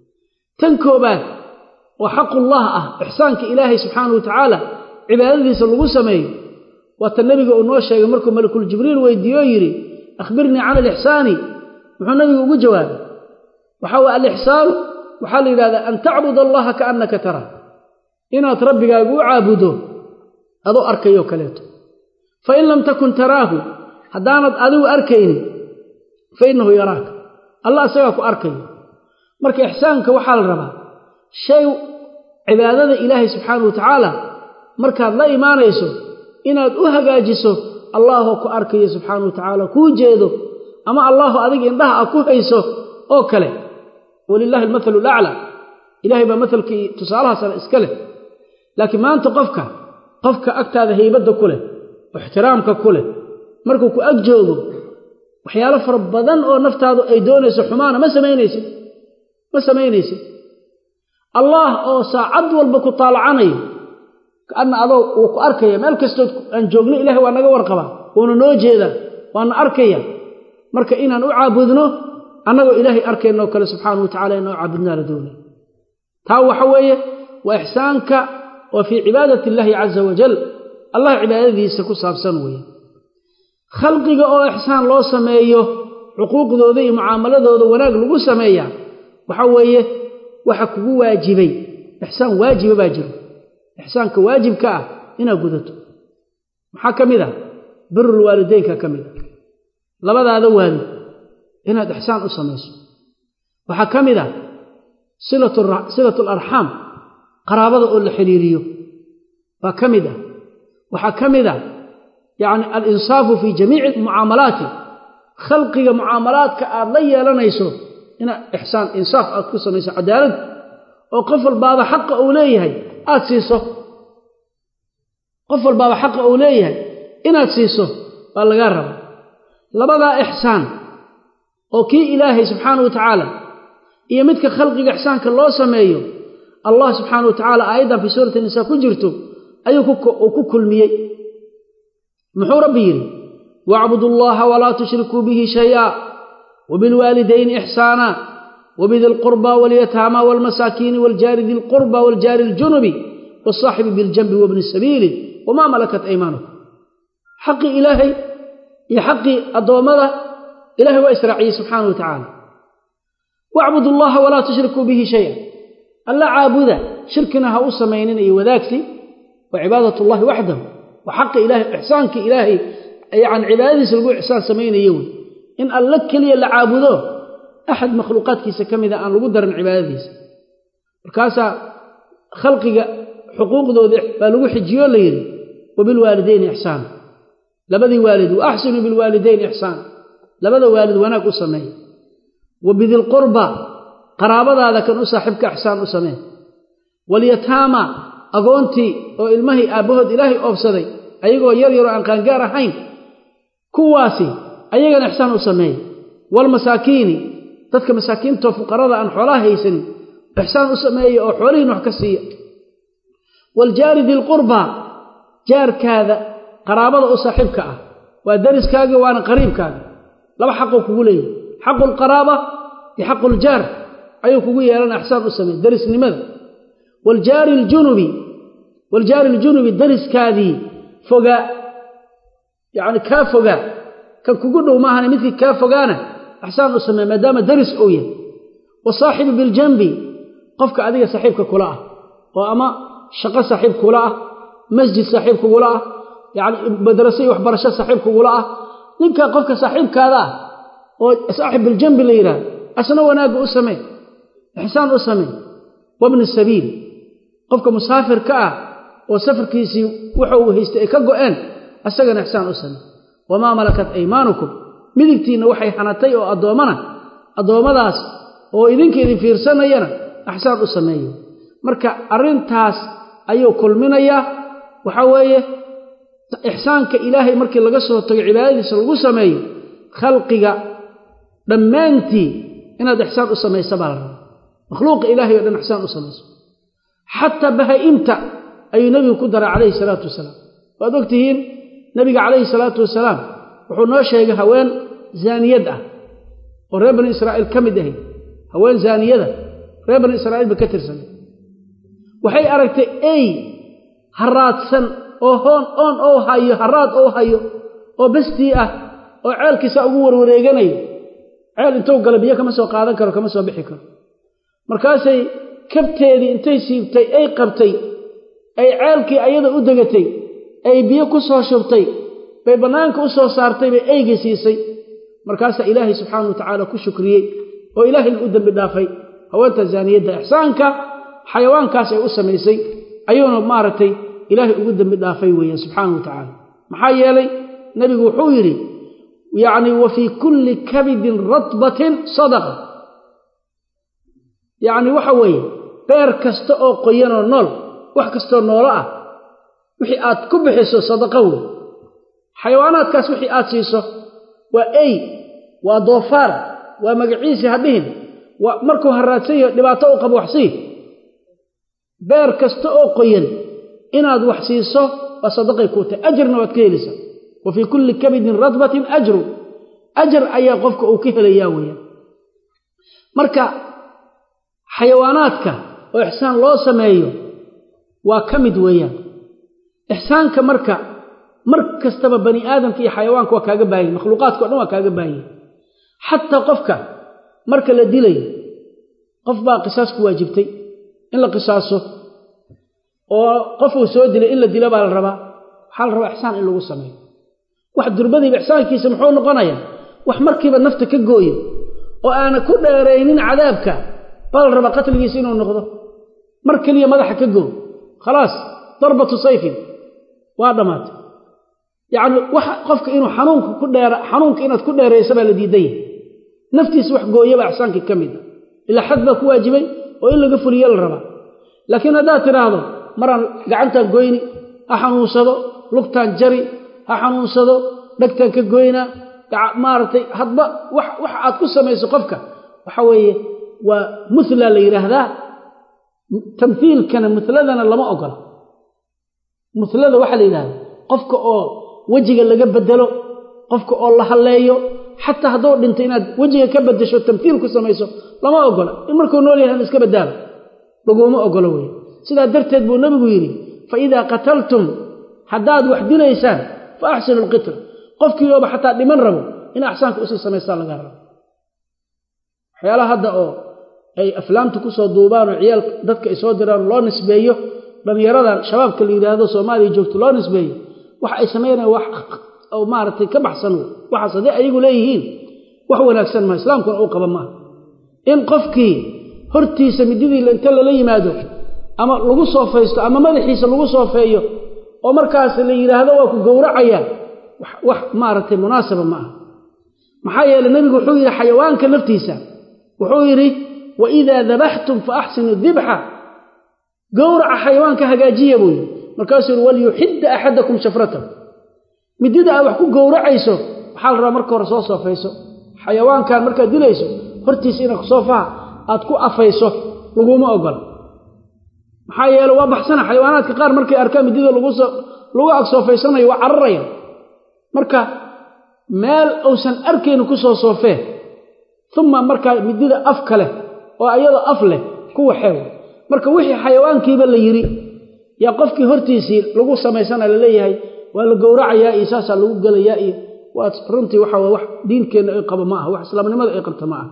تنكوبات وحق الله إحسانك إلهي سبحانه وتعالى عبادتي سلوه سميه والنبي قال شيء مركم ملك الجبريل ويديويري أخبرني عن الإحسان وحو النبي قال جواب وحوى الإحسان وحال إذا أن تعبد الله كأنك ترى إن أتربك أقول عابده أضو أركي وكليته فإن لم تكن تراه حدانت أدو أركيني فإنه يراك الله سيقف أركي مرك إحسانك وحال ربا شيء عبادة إلهي سبحانه وتعالى مركز لا إيمان يسو إناد أهجاجسو الله كو أركي سبحانه وتعالى كو جيدو أما الله أذيك إنها أكو هيسو أو كله ولله المثل الأعلى إلهي بمثلك تسألها سنة إسكاله لكن ما أنت قفك قفك أكتاد هيبدو كله واحترامك كله مركو كو أجوده وحيالا فربضان أو نفتادو أي دونيسو حمانا ما سمينيسي ما سمينيسي الله أو ساعد والبكو طالعاني كأن أضو وكو أركيا مالك استود أن جوغني إلهي وأنا قور قبا وأنا نوجيدا وأنا أركيا مركا إنا نعابدنه أنا إلهي أركيا أنه كلا سبحانه وتعالى أنه عابدنا لدونه تاو حوية وإحسانك وفي عبادة الله عز وجل الله عبادته سكو سابسانوية خلقك أو إحسان الله سميه حقوق ذو ذي معاملة ذو ذو وناق لغو سميه وحوية وحكو واجبي إحسان واجب باجر إحسانك واجب كأه إنا قدته محاكم ذا بر الوالدين كم ذا لماذا هذا والد إنا إحسان أصميس وحاكم ذا صلة, الر... صلة الأرحام قرابة الحريرية وكم ذا وحاكم ذا يعني الإنصاف في جميع المعاملات خلق معاملات كأرضية لنا يسو إنا إحسان إنصاف أكسر نيسا عدالة وقفل بعض حق أوليه أتسيسه قفل بعض حق أوليه إن أتسيسه قال لقرب لبدا إحسان وكي إلهي سبحانه وتعالى إيمتك خلق إحسانك الله سميه الله سبحانه وتعالى أيضا في سورة النساء كجرته أيكو كل مية محو ربي واعبدوا الله ولا تشركوا به شيئا وبالوالدين إحسانا وبذي القربى واليتامى والمساكين والجار ذي القربى والجار الجنب والصاحب بالجنب وابن السبيل وما ملكت أيمانكم حق إلهي يحق الضوامضة إلهي وإسرائيل سبحانه وتعالى واعبدوا الله ولا تشركوا به شيئا ألا عابدا شركنا هؤسمينين وذاكتي وعبادة الله وحده وحق إلهي إحسانك إلهي يعني عبادة سلقوا إحسان سمين يوم إن ألك لي اللي عابدوه أحد مخلوقاتك سكم إذا أن لقدر عبادة الكاسة خلقك حقوق ذو ذح فلقوا حجيون ليري وبالوالدين إحسان لبذي والد وأحسنوا بالوالدين إحسان لبذي والد وناك أسمين وبذي القربى قرابة هذا كان أصاحبك إحسان أسمين واليتامى أقونتي وإلمهي أبهد إلهي أفسدي أيقوا يريروا عن قنقار حين كواسي أيقوا إحسان أسمين والمساكين تذكر مساكين توفقرض عن حولاه يسن إحسان أسمين أو حوليه نحكسية والجار ذي القربى جار كذا قرابة أصاحبك ودرس كاغا وأنا قريب كاغا لما حقه كقولي حق القرابة يحق الجار أيوه كقولي لنا إحسان أسمين درس لماذا والجار الجنوبي والجار الجنوبي درس كاذي فوقا يعني كافوقا كان كقوله ما هنا مثل كافوقانا إحسان أسمين ما دام درس أويه وصاحب بالجنب قفك عادية صاحبك كلاه وأما شقة صاحب كلاه مسجد صاحب كلاه يعني مدرسة وحبرشة صاحب كلاه نك قفك صاحب كذا وصاحب بالجنب ليرا أسنا وناق أسمين إحسان أسمين وابن السبيل قفك مسافر كأ وسفر كيسي وحوه يستيقظوا أن أسجن إحسان أسمين وما ملكت أيمانكم مدكتين وحي حنتي وأدومنا أدومداس وإذنك إذن فيرسان ينا إحسان أسمين مركا أرنتاس أيو كل منيا وحويه إحسانك إلهي مركي لقصه وطيع سلقو سمي خلقك دمانتي إن هذا إحسان أسمي سبال مخلوق إلهي ودن إحسان أسمي حتى بها إمتى أي نبي قدر عليه الصلاة والسلام وأدوكتهين نبي عليه الصلاة والسلام وحنا شيء هوان زانية ورب إسرائيل كمده هوان زانية رب إسرائيل بكتر سنة وحي أركت أي هرات سن أو هون أون أو هايو هرات أو هايو أو بستيئة أو عيال كيسا أقور وريقاني عيال انتو قلبية كما سوى قادن كرو كما سوى بحي كرو مركاسي كبتيدي انتي سيبتي أي قبتي أي عيالكي أيضا أدقتي أي بيكو سوى شبتي بي بنانك أسوى صارتي بي أي قسيسي مركاسا إلهي سبحانه وتعالى كو شكريي وإلهي الأدن بدافي هو أنت الزانية إحسانك حيوان كاسي أسميسي أيونا مارتي إلهي أقدم بالدافي ويا سبحانه وتعالى محايا لي نبي وحويري يعني وفي كل كبد رطبة صدقة يعني وحوي بير كستو قيانو نول وح كستو نولا وحي آت كبحيسو صدقه حيوانات كاس وحي آت سيسو وأي وضوفار ومقعيسي هدين ومركو هراتسيه لباتو قبوحسيه بير كستو قيان inaad wax siiso waa sadaqay ku tahay ajrna waad ka helaysaa wa fi kulli kabidin radbatin ajru ajr ayaa qofka uu ka helayaa weeyaan marka xayawaanaadka oo ihsaan loo sameeyo waa kamid weeyaan ihsaanka marka mar kastaba bani aadamka iyo xayawaanka waa kaaga baahan makhluuqaadka oo dhan waa kaaga baahan hatta qofka marka la dilay qof baa qisaas ku waajibtay in la qisaaso oo qofku soo dilay in la dilo baa la rabaa hal raba ihsaan in lagu sameeyo wax durbadii ihsaankiisa muxuu noqonayaa wax markiiba nafta ka gooyo oo aan ku dheereynin cadaabka bal raba qatligiisa inuu noqdo mar kaliya madaxa ka goo خلاص ضربة سيف waa dhamaatay yaani wax qofka inuu xanuunka ku dheer xanuunka inaad ku dheereyso baa la diiday naftiisa wax gooyaba ihsaanka kamid ila hadba ku waajibay oo in laga fuliyo la raba laakiin hadaa tiraahdo maran gacanta gooyni ha xanuunsado lugtaan jari ha xanuunsado dhagtaan ka gooyna maartay hadba wax wax aad ku sameeyso qofka waxa weeye waa musla la yiraahdaa tamthiil kana musladana lama ogola muslada waxa la yiraahdaa qofka oo wajiga laga bedelo qofka oo la haleeyo حتى هدو دنتيناد وجهك كبدشو تمثيل كسميسو لما أقول إن مركو نولي هن اسك بدال لقوا ما أقولوا سيدا درتد بو النبي يري فإذا قتلتم حداد وحدنا يسان فأحسنوا القتل قفك يوم حتى لمن ربو إن أحسانك أسي سميسان لغارب حيالا هذا أو أي أفلام تكسو دوبان وعيال دادك إسودران الله نسبيه لم يرى شباب كل هذا سومالي جوجت الله نسبيه وح أي سمينا وح أو مارتي كبحسنوا وحصل ذي أيقول أيهين وحو ناكسن ما إسلام كون أوقب ما إن قفكي هرتي سمديدي لانتلا لي مادو أما لغو صوفيستو أما مدحيس لغو صوفيو ومركاس اللي يرهدو وكو قورعيا وح, وح مارتي مناسبة معه محايا للنبي وحويري حيوان كنفتيسا وحويري وإذا ذبحتم فأحسنوا الذبحة قورع حيوان كهجاجية بوي مركاس وليحد أحدكم شفرته مديدة وحكو قورعيسو حال را مركو رسول صوفيسو حيوان كان مركا ديليسو هرتيس إنك صوفها أتكو أفيسو لغو ما أقل محايا لو بحسنا حيوانات كقار مركا أركام مديدة لغو أكصوفيسنا يوعررين مركا مال أوسن أركين كسو صوفيه ثم مركا مديدة أفكله وأيضا أفله كو حيو مركا وحي حيوان كيبا ليري يا قفكي هرتيسي لغو سميسانا لليهي ولا قورع يا إساسا لغو قال يا إيه وأترنتي وحا وح دين كان إقبا معه وح سلام لماذا إقبت معه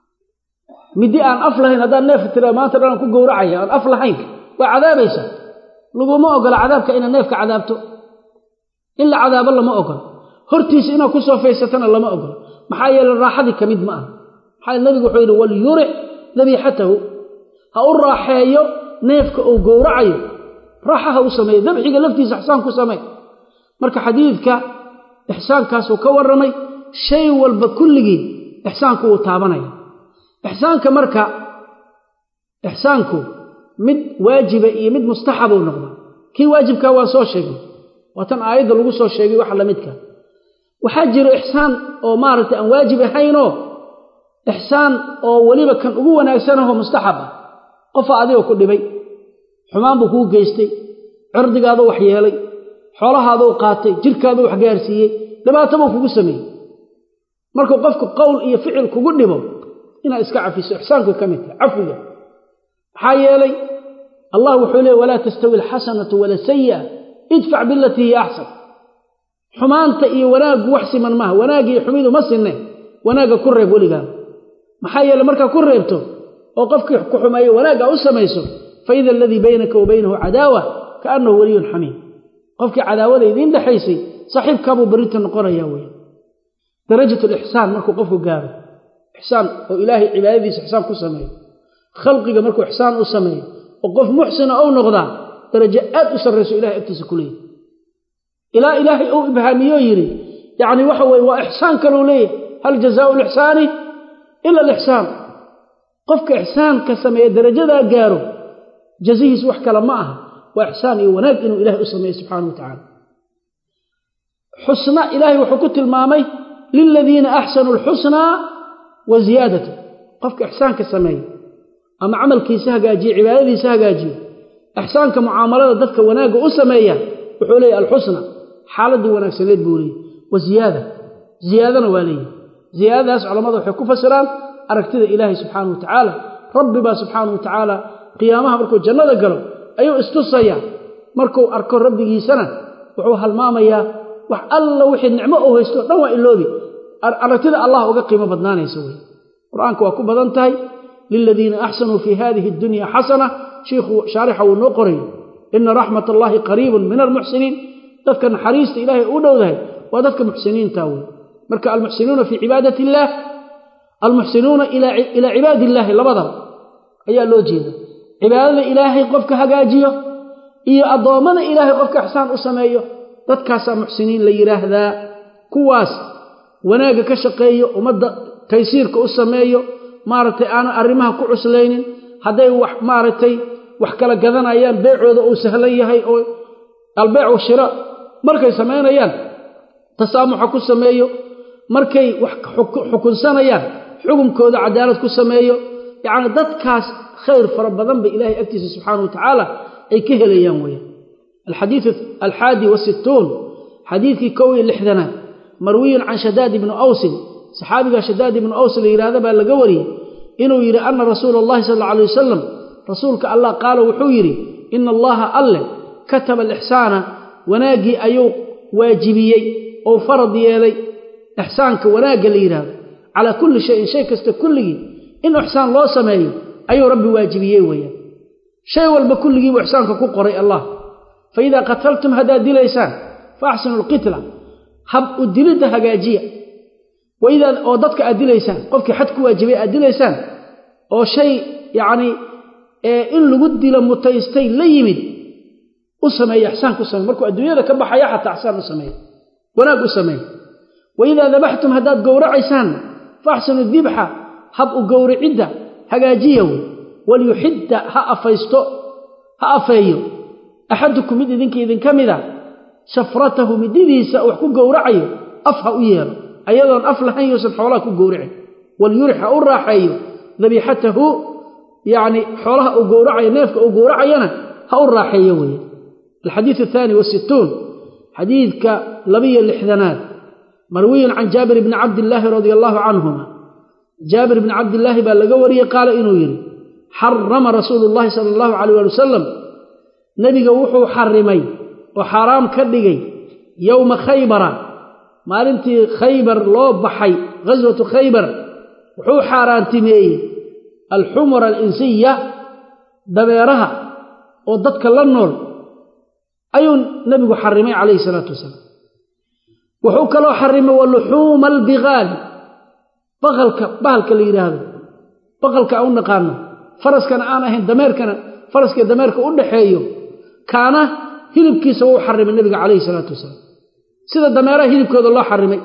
مدي أن أفلهين هذا الناف ترى ما ترى أن كو قورع يا أن أفلهين وعذاب إيسا لغو ما أقل عذابك إن الناف كعذابته إلا عذاب الله ما أقل هرتيسي إنا كسو فيستنا الله ما أقل محايا للراحة كميد معه محايا النبي قحوير وليرع ذبيحته هأقول راحايو نافك أو قورعيو راحها وسمي ذبحك لفتيس إحسانك وسمي marka xadiidka ihsaankaas uu ka waramay shay walba kulligi ihsaanku uu taabanaya ihsaanka marka ihsaanku mid waajiba iyo mid mustahab uu noqdo kii waajibka waa soo sheegay watan aayada lagu soo sheegay waxa la midka waxa jiro ihsaan oo maartay aan waajib ahayno ihsaan oo waliba kan ugu wanaagsan oo mustahab qof adiga ku dhibay xumaan buu ku geystay cirdigaada wax yeelay xoolahaada uu qaatay jirkaada wax gaarsiiyay dhibaato buu kugu sameeyay marka qofku qowl iyo ficil kugu dhibo ina iska cafiso ihsaanku kamid cafiga waxa yeelay Allah wuxuu leeyahay wala tastawi alhasanatu wala sayyi'a idfa' billati hiya ahsan xumaanta iyo wanaagu wax siman ma wanaagi iyo xumidu ma sinne wanaaga ku reeb waliga waxa yeelay marka ku reebto oo qofkii ku xumeeyo wanaaga u sameeyso fa idha alladhi baynaka wa baynahu adawa kaannahu waliyyun hamim qofkii cadaawada idin dhaxaysay saaxiibkaabu barinta noqonaya way darajatu ihsaan markuu qofku gaaro ihsaan oo ilaahi cibaadadiisa ihsaan ku sameeyo khalqiga markuu ihsaan u sameeyo oo qof muhsin oo noqda darajo aad u sareyso ilaahi agtiisa kulay ila ilaahi oo ibhaamiyo yiri yaani waxa way waa ihsaan kale oo leeyahay hal jazaa'u al-ihsani illa al-ihsan qofka ihsaan ka sameeyo darajada gaaro jazihiis wax kala ma aha وإحسان وناك إنه إله أسميه سبحانه وتعالى حسنى إلهي وحكوت المامي للذين أحسنوا الحسنى وزيادة قفك إحسان كسميه أما عمل كي سهقاجي عبادي سهقاجي إحسان كمعاملة ذاتك وناك أسميه وحولي الحسنى حالة وناك سنيد بوري وزيادة زيادة نوالي زيادة أسعى لماذا وحكو فسران أركتد إلهي سبحانه وتعالى ربي با سبحانه وتعالى قيامها بركو جنة قلب ayuu istusaya markuu arko rabbigiisana wuxuu halmaamaya wax alla wixii nicmo oo haysto dhan waa iloobi aragtida Allah uga qiimo badnaanayso way quraanku waa ku badan tahay lilladina ahsanu fi hadhihi ad-dunya hasana sheekhu sharixa uu noo qoray inna rahmatallahi qaribun min al-muhsinin dadka naxariista ilaahay u dhowdahay waa dadka muhsiniinta way marka al-muhsinuna fi ibadati Allah al-muhsinuna ila ila ibadi Allah labada ayaa loo jeedaa cibaadada ilaahay qofka hagaajiyo iyo adoomada ilaahay qofka ihsaan u sameeyo dadkaas muhsiniin la yiraahdaa kuwaas wanaaga ka shaqeeyo umada taysiirka u sameeyo maartay aan arimaha ku cuslaynin haday wax maartay wax kala gadanayaan beecooda uu sahlan yahay oo albay'u shira markay sameeyaan tasaamuxa ku sameeyo markay wax xukunsanayaan xukunkooda cadaalad ku sameeyo yaani dadkaas خير فربضان بإلهي أكتس سبحانه وتعالى أي كهليان ويا الحديث الحادي والستون حديث كوي اللحذنة مروي عن شداد بن أوس saxaabiga Shadaad ibn Aws la yiraahdo baa laga wariyay inuu yiri anna rasuulullaahi sallallahu alayhi wasallam rasuulka Allah qaalo wuxuu yiri inna allaha alla kataba al-ihsana wanaagi ayuu waajibiyay oo farad yeelay ihsaanka wanaaga la yiraahdo ala kulli shay shay kasta kulligi in ihsaan loo sameeyo ayuu rabbi waajibiyay weeyaan shay walba kulligi uu ihsaanka ku qoray Allah fa idha qataltum hada dilaysan fahsinu al-qitla hab udilida hagaajiya wa idha oo dadka adilaysan qofki xad ku waajibay adilaysan oo shay yaani ee in lagu dilo mutaystay la yimid u sameeyo ihsaan ku sameeyo markuu adduunyada ka baxaya xataa ihsaan u sameeyo wanaag u sameeyo wa idha dabahtum hadaad gowracaysan fahsinu dhibha hab u gowricida hagaajiyo wal yuhidda ha afaysto ha afeeyo ahadukum mid idinka idin kamida shafratahu mididiisa wax ku gowracayo afha u yeelo ayadoon af lahayn yoosan xoolaha ku gowracay wal yurha u raaxayo dhabihatahu يعني حولها أو جورعي نافك أو جورعينا هؤلاء راحية ويا الحديث الثاني والستون حديث كلبي الإحذانات مروي عن جابر بن عبد الله رضي الله عنهما جابر بن عبد الله بالجوري قال إنه يري حرم رسول الله صلى الله عليه وسلم نبي جوحه حرمي وحرام كدجي يوم خيبر ما أنت خيبر لو بحي غزوة خيبر وحو حارانتمي الحمر الإنسية دبيرها وضدك للنور أيون نبي حرمي عليه الصلاة والسلام وحوك له حرمي واللحوم البغال بغلك بغلك اللي هذا بغلك أو نقارنا فرس كان أنا هين دمير كان فرس كان دمير كأن حيو كان هلب كيس هو حرم النبي عليه الصلاة والسلام سيدا دميره هلب كذا الله حرمي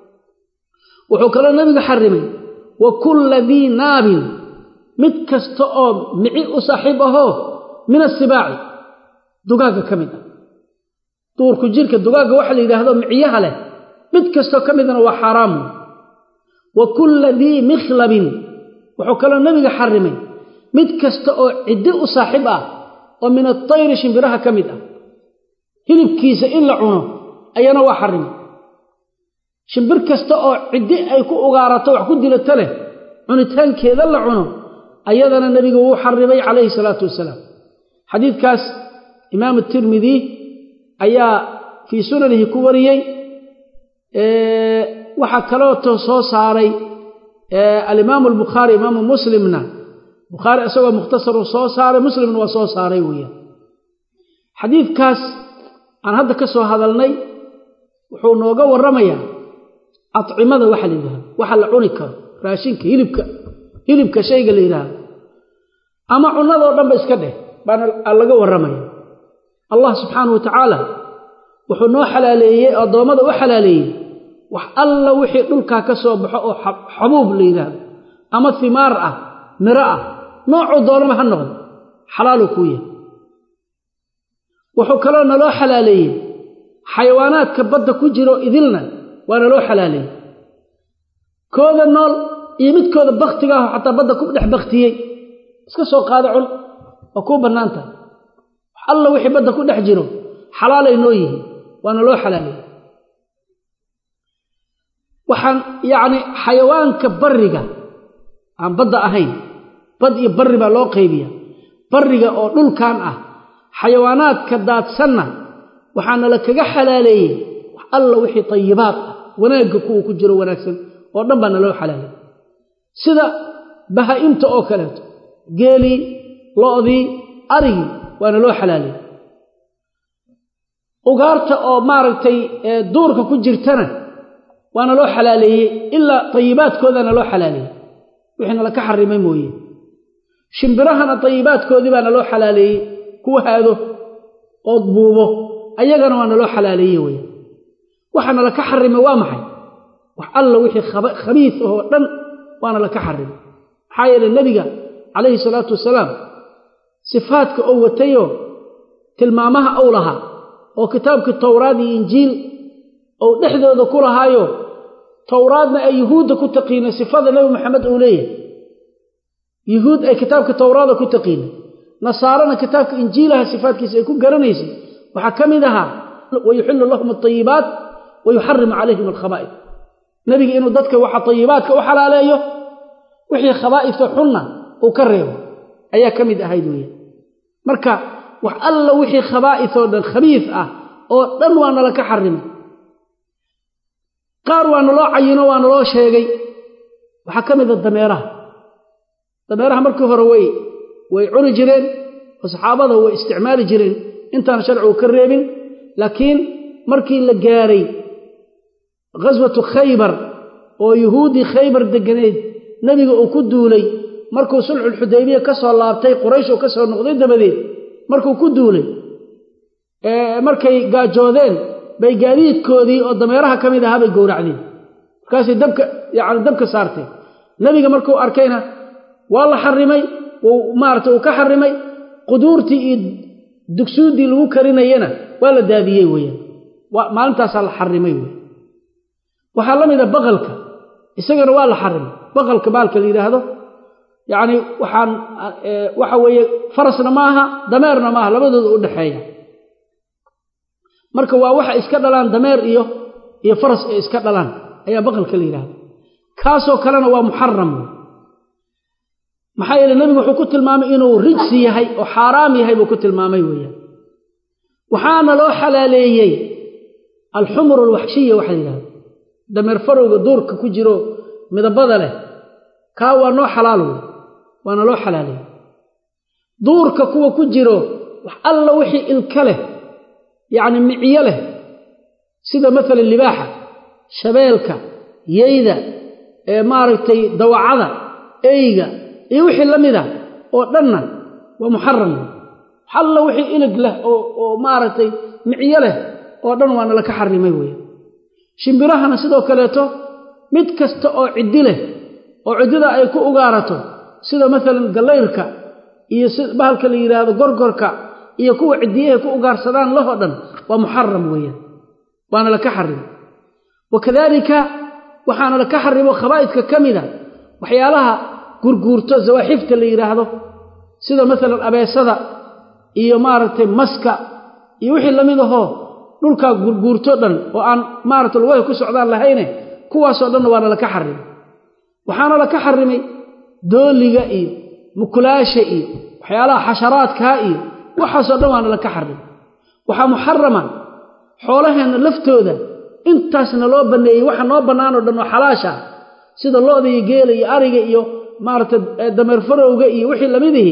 وحوك له النبي حرمي وكل ذي ناب mid kasta oo mici u saaxiib aho min as-sibaa'i dugaaga kamida duurku jirka dugaaga waxa la yiraahdo miciyaha leh mid kasta kamidana waa xaraam wa kullu dhi mikhlabin wuxuu kala nabiga xarimay mid kasta oo cidi u saaxiib ah oo min at-tayr shimbiraha kamid ah hilibkiisa in la cuno ayana waa xarimay shimbir kasta oo cidi ay ku ugaarato wax ku dilato leh cunitaankeeda la cuno أيضاً النبي هو حرمي عليه الصلاة والسلام حديث كاس إمام الترمذي أيا في سننه كوريي أه وحكالوته صوصاري أه الإمام البخاري إمام مسلمنا بخاري أسوى مختصر صوصاري مسلم وصوصاري ويا حديث كاس عن هذا كسو هذا الني وحو نوغا والرمية أطعمة وحل لها وحل عنك راشينك يلبك hilibka shayga la yiraahdo ama cunada dhanba iska dheh baan laga waramay Allah subhanahu wa ta'ala wuxuu noo xalaaleeyay adoomada u xalaaleeyay wax alla wixii dhulka ka soo baxo oo xabuub la yiraahdo ama thimaar ah mira ah noocu doonama ha noqdo xalaal ku yahay wuxuu kale noo xalaaleeyay xayawaanaadka badda ku jiro idilna waa noo xalaaleeyay kooda nool iyo midkooda baqtiga ah xataa badda ku dhex baqtiyay iska soo qaado cun oo ku banaanta alla wixii badda ku dhex jiro xalaal ay noo yihiin waana loo xalaalay waxaan yaani xayawaanka bariga aan badda ahayn bad iyo bari baa loo qaybiyaa bariga oo dhulkan ah xayawaanaadka daadsanna waxaana la kaga xalaaleeyay alla wixii tayibaad ah wanaaga ku jiro wanaagsan oo dhan baa loo xalaalay sida bahaimta oo kale geeli loodi ari waana loo xalaalay ugaarta oo maaragtay duurka ku jirtana waana loo xalaaleeyay illa tayibaadkoodana loo xalaaleeyay wixina la ka xarimay mooyee shimbirahana tayibaadkoodii baana loo xalaaleeyay kuwa haado oo buubo ayagana waana loo xalaaleeyay way waxana la ka xarimay waa maxay wax alla wixii khabiis oo dhan وانا لك حرم حايل النبي عليه الصلاة والسلام صفاتك أو وتيو تلمامها أو لها أو كتابك التوراة إنجيل أو نحذر ذكورها يو توراة أي يهود كتقين صفات النبي محمد أوليه يهود أي كتابك التوراة كتقين نصارنا كتابك إنجيلها صفاتك سيكون قرنيسي وحكم لها ويحل لهم الطيبات ويحرم عليهم الخبائث nabiga inuu dadka waxa tayibaadka u xalaaleeyo wixii khabaa'ifta xunna uu ka reebo ayaa kamid ahayd weeye marka wax alla wixii khabaa'ifo dhan khabiif ah oo dhan waana la ka xarimay qaar waana loo cayino waana loo sheegay waxa kamid ah dameeraha dameeraha markii hore way way cuni jireen oo saxaabada way isticmaali jireen intaan sharcigu ka reebin laakiin markii la gaaray ghazwatu khaybar oo yahuudi khaybar deganeed nabiga uu ku duulay markuu sulxul xudaybiya ka soo laabtay quraysh oo ka soo noqday dabadeed markuu ku duulay ee markay gaajoodeen bay gaadiidkoodii oo dameeraha kamid ahaa bay gowracdeen markaas dabka yaani dabka saartay nabiga markuu arkayna waa la xarimay oo maartay uu ka xarimay quduurtii iyo dugsuudii lagu karinayna waa la daadiyay weeyaan waa maalintaas la xarimay weey waxa la mid ah baqalka isagana waa la xarimay baqalka baalka la yiraahdo yaani waxaan waxa weeye farasna maaha dameerna maaha labadooda u dhaxeeya marka waa waxa iska dhalaan dameer iyo iyo faras ee iska dhalaan ayaa baqalka la yiraahdo kaasoo kalena waa muharram maxay nabigu wuxuu ku tilmaamay inuu rijsi yahay oo xaraam yahay buu ku tilmaamay weeyaan waxaana loo xalaaleeyay al-humr al-wahshiyya waxa yiraahdo dameer farowga duurka ku jiro midabada leh ka waa noo xalaal waana loo xalaalay duurka kuwa ku jiro wax alla wixii ilka leh yaani miciye leh sida mesela libaaxa shabeelka yeeyda ee maaragtay dawacada eeyga iyo wixii lamida oo dhanna waa muharram halla wixii ilig leh oo oo maaragtay miciye leh oo dhan waana la ka xarimay weeyaan shimbirahana sidoo kaleeto mid kasta oo cidi leh oo cidida ay ku ugaarato sida mesela galeyrka iyo sida bahalka la yiraahdo gorgorka iyo kuwa cidiyaha ku ugaarsadaan laho dhan waa muharram weeyaan waana la ka xarim wakadalika waxaana la ka xarimo khabaa'idka kamida waxyaalaha gurguurto zawaxifta la yiraahdo sida mesela abeesada iyo maaragtay maska iyo wixii lamid ah dhulka gurguurto dhan oo aan maaragtay way ku socdaan lahayn kuwaas oo dhan waa la ka xarim waxaana la ka xarimay dooliga iyo mukulaasha iyo waxyaalaha xasharaadka iyo waxaas oo dhan waa la ka xarim waxa muharrama xoolaheena laftooda intaasna loo baneeyay waxa noo banaan oo dhan oo xalaasha sida lo'da iyo geela iyo ariga iyo maaragtay dameer farowga iyo wixii lamidii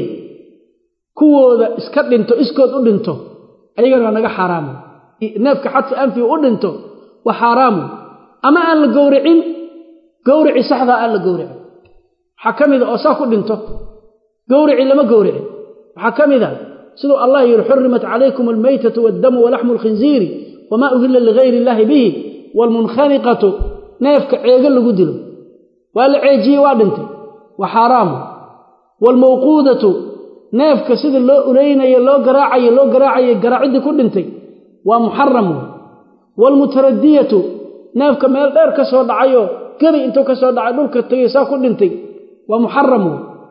kuwooda iska dhinto iskood u dhinto ayagana naga xaraam neefka xadfa anfi u dhinto waa xaraam ama aan la gowricin gowrici saxda aan la gowricin waxa kamida oo saa ku dhinto gowrici lama gowrici waxa kamida sidoo Allah yiri hurrimat alaykum almaytatu wad-damu wa lahmu al-khinziri wama uhilla li ghayri Allah bihi wal munkhaniqatu neefka ceega lagu dilo waa la ceejiye waa dhintay wa xaraam wal mawqudatu neefka sida loo ureynayo loo garaacayo loo garaacayo garaacidi ku dhintay waa muharram wal mutaraddiyatu neefka meel dheer ka soo dhacayo gabi intuu ka soo dhacay dhulka tagay saa ku dhintay waa muharram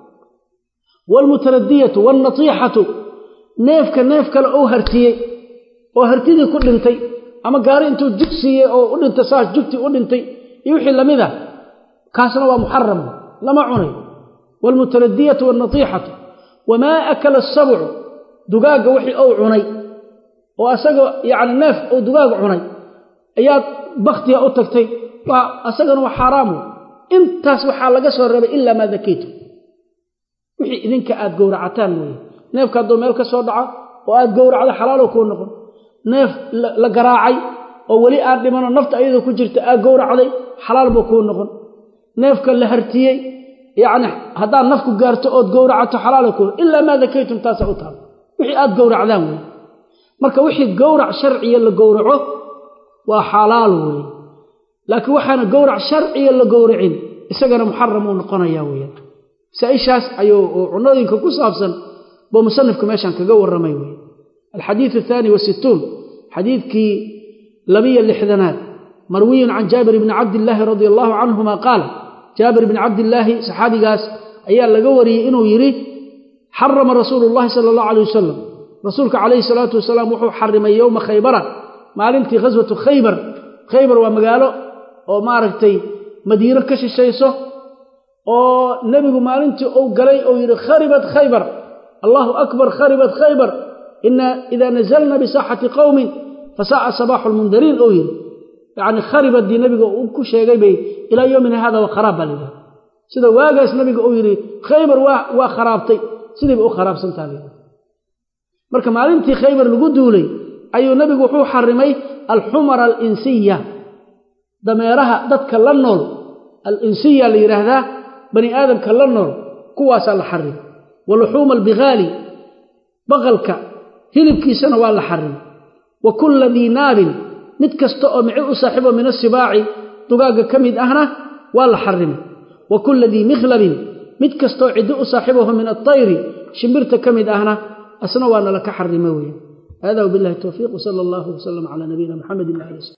wal mutaraddiyatu wan natihatu neefka neef kale oo hartiyay oo hartidii ku dhintay ama gaari intuu jugsiye oo u dhintay saas jugti u dhintay iyo wixii lamida kaasna waa muharram lama cunay wal mutaraddiyatu wan natihatu wama akala as-sab'u dugaaga wixii oo cunay oo asaga yaani neef oo dugaag cunay ayaa bakhtiya u tagtay waa asagana waa xaraam intaas waxa laga soo reebay illa ma dakaytu wixii idinka aad gowracataan weey neefka doo meel ka soo dhaco oo aad gowracdo xalaal ku noqon neef la garaacay oo wali aad dhimano nafta ayada ku jirta aad gowracday xalaal buu ku noqon neefka la hartiyay yaani hadaa nafku gaarto oo gowracato xalaal ku illa ma dakaytum taas u taal wixii aad gowracdaan weey marka wixii gowrac sharciye la gowraco waa xalaal weey laakiin waxaana gowrac sharciye la gowracin isagana muharram uu noqonaya weey saishaas ayuu cunooyinka ku saabsan boo musannifku meeshan kaga waramay weey الحديث الثاني والستون حديث كي لبي اللحدنات مروي عن جابر بن عبد الله رضي الله عنهما قال جابر بن عبد الله صحابي قاس أيها لقوري إنه يريد حرم رسول الله صلى الله عليه وسلم رسولك عليه الصلاة والسلام وحو حرم يوم خيبر ما لنتي غزوة خيبر خيبر ومقاله وماركتي madiina ka shishayso oo nabigu maalintii uu galay oo yiri kharibat khaybar Allahu akbar kharibat khaybar inna idha nazalna bi sahati qaumin fasa'a sabahul mundirin oo yiri yani kharibat di nabigu uu ku sheegay bay ila yawmin hada wa kharab balida sida waagaas nabigu uu yiri khaybar waa waa kharaabtay sidii uu kharaabsantaay marka maalintii khaybar lagu duulay ayuu nabigu wuxuu xarimay al-humar al-insiyya dameeraha dadka la nool al-insiyya li yiraahdaa bani aadamka la nool kuwaas la xarim walhuum al-bighali baqalka hilibkiisana waa la xarim wa kullu dinabin mid kasta oo mici u saaxibo min as-sibaa'i dugaaga kamid ahna waa la xarim wa kullu di mikhlabin mid kasta oo cid u saaxibo min at-tayri shimbirta kamid ahna asna waa la ka xarimay weey هذا وبالله التوفيق وصلى الله وسلم على نبينا محمد وعلى اله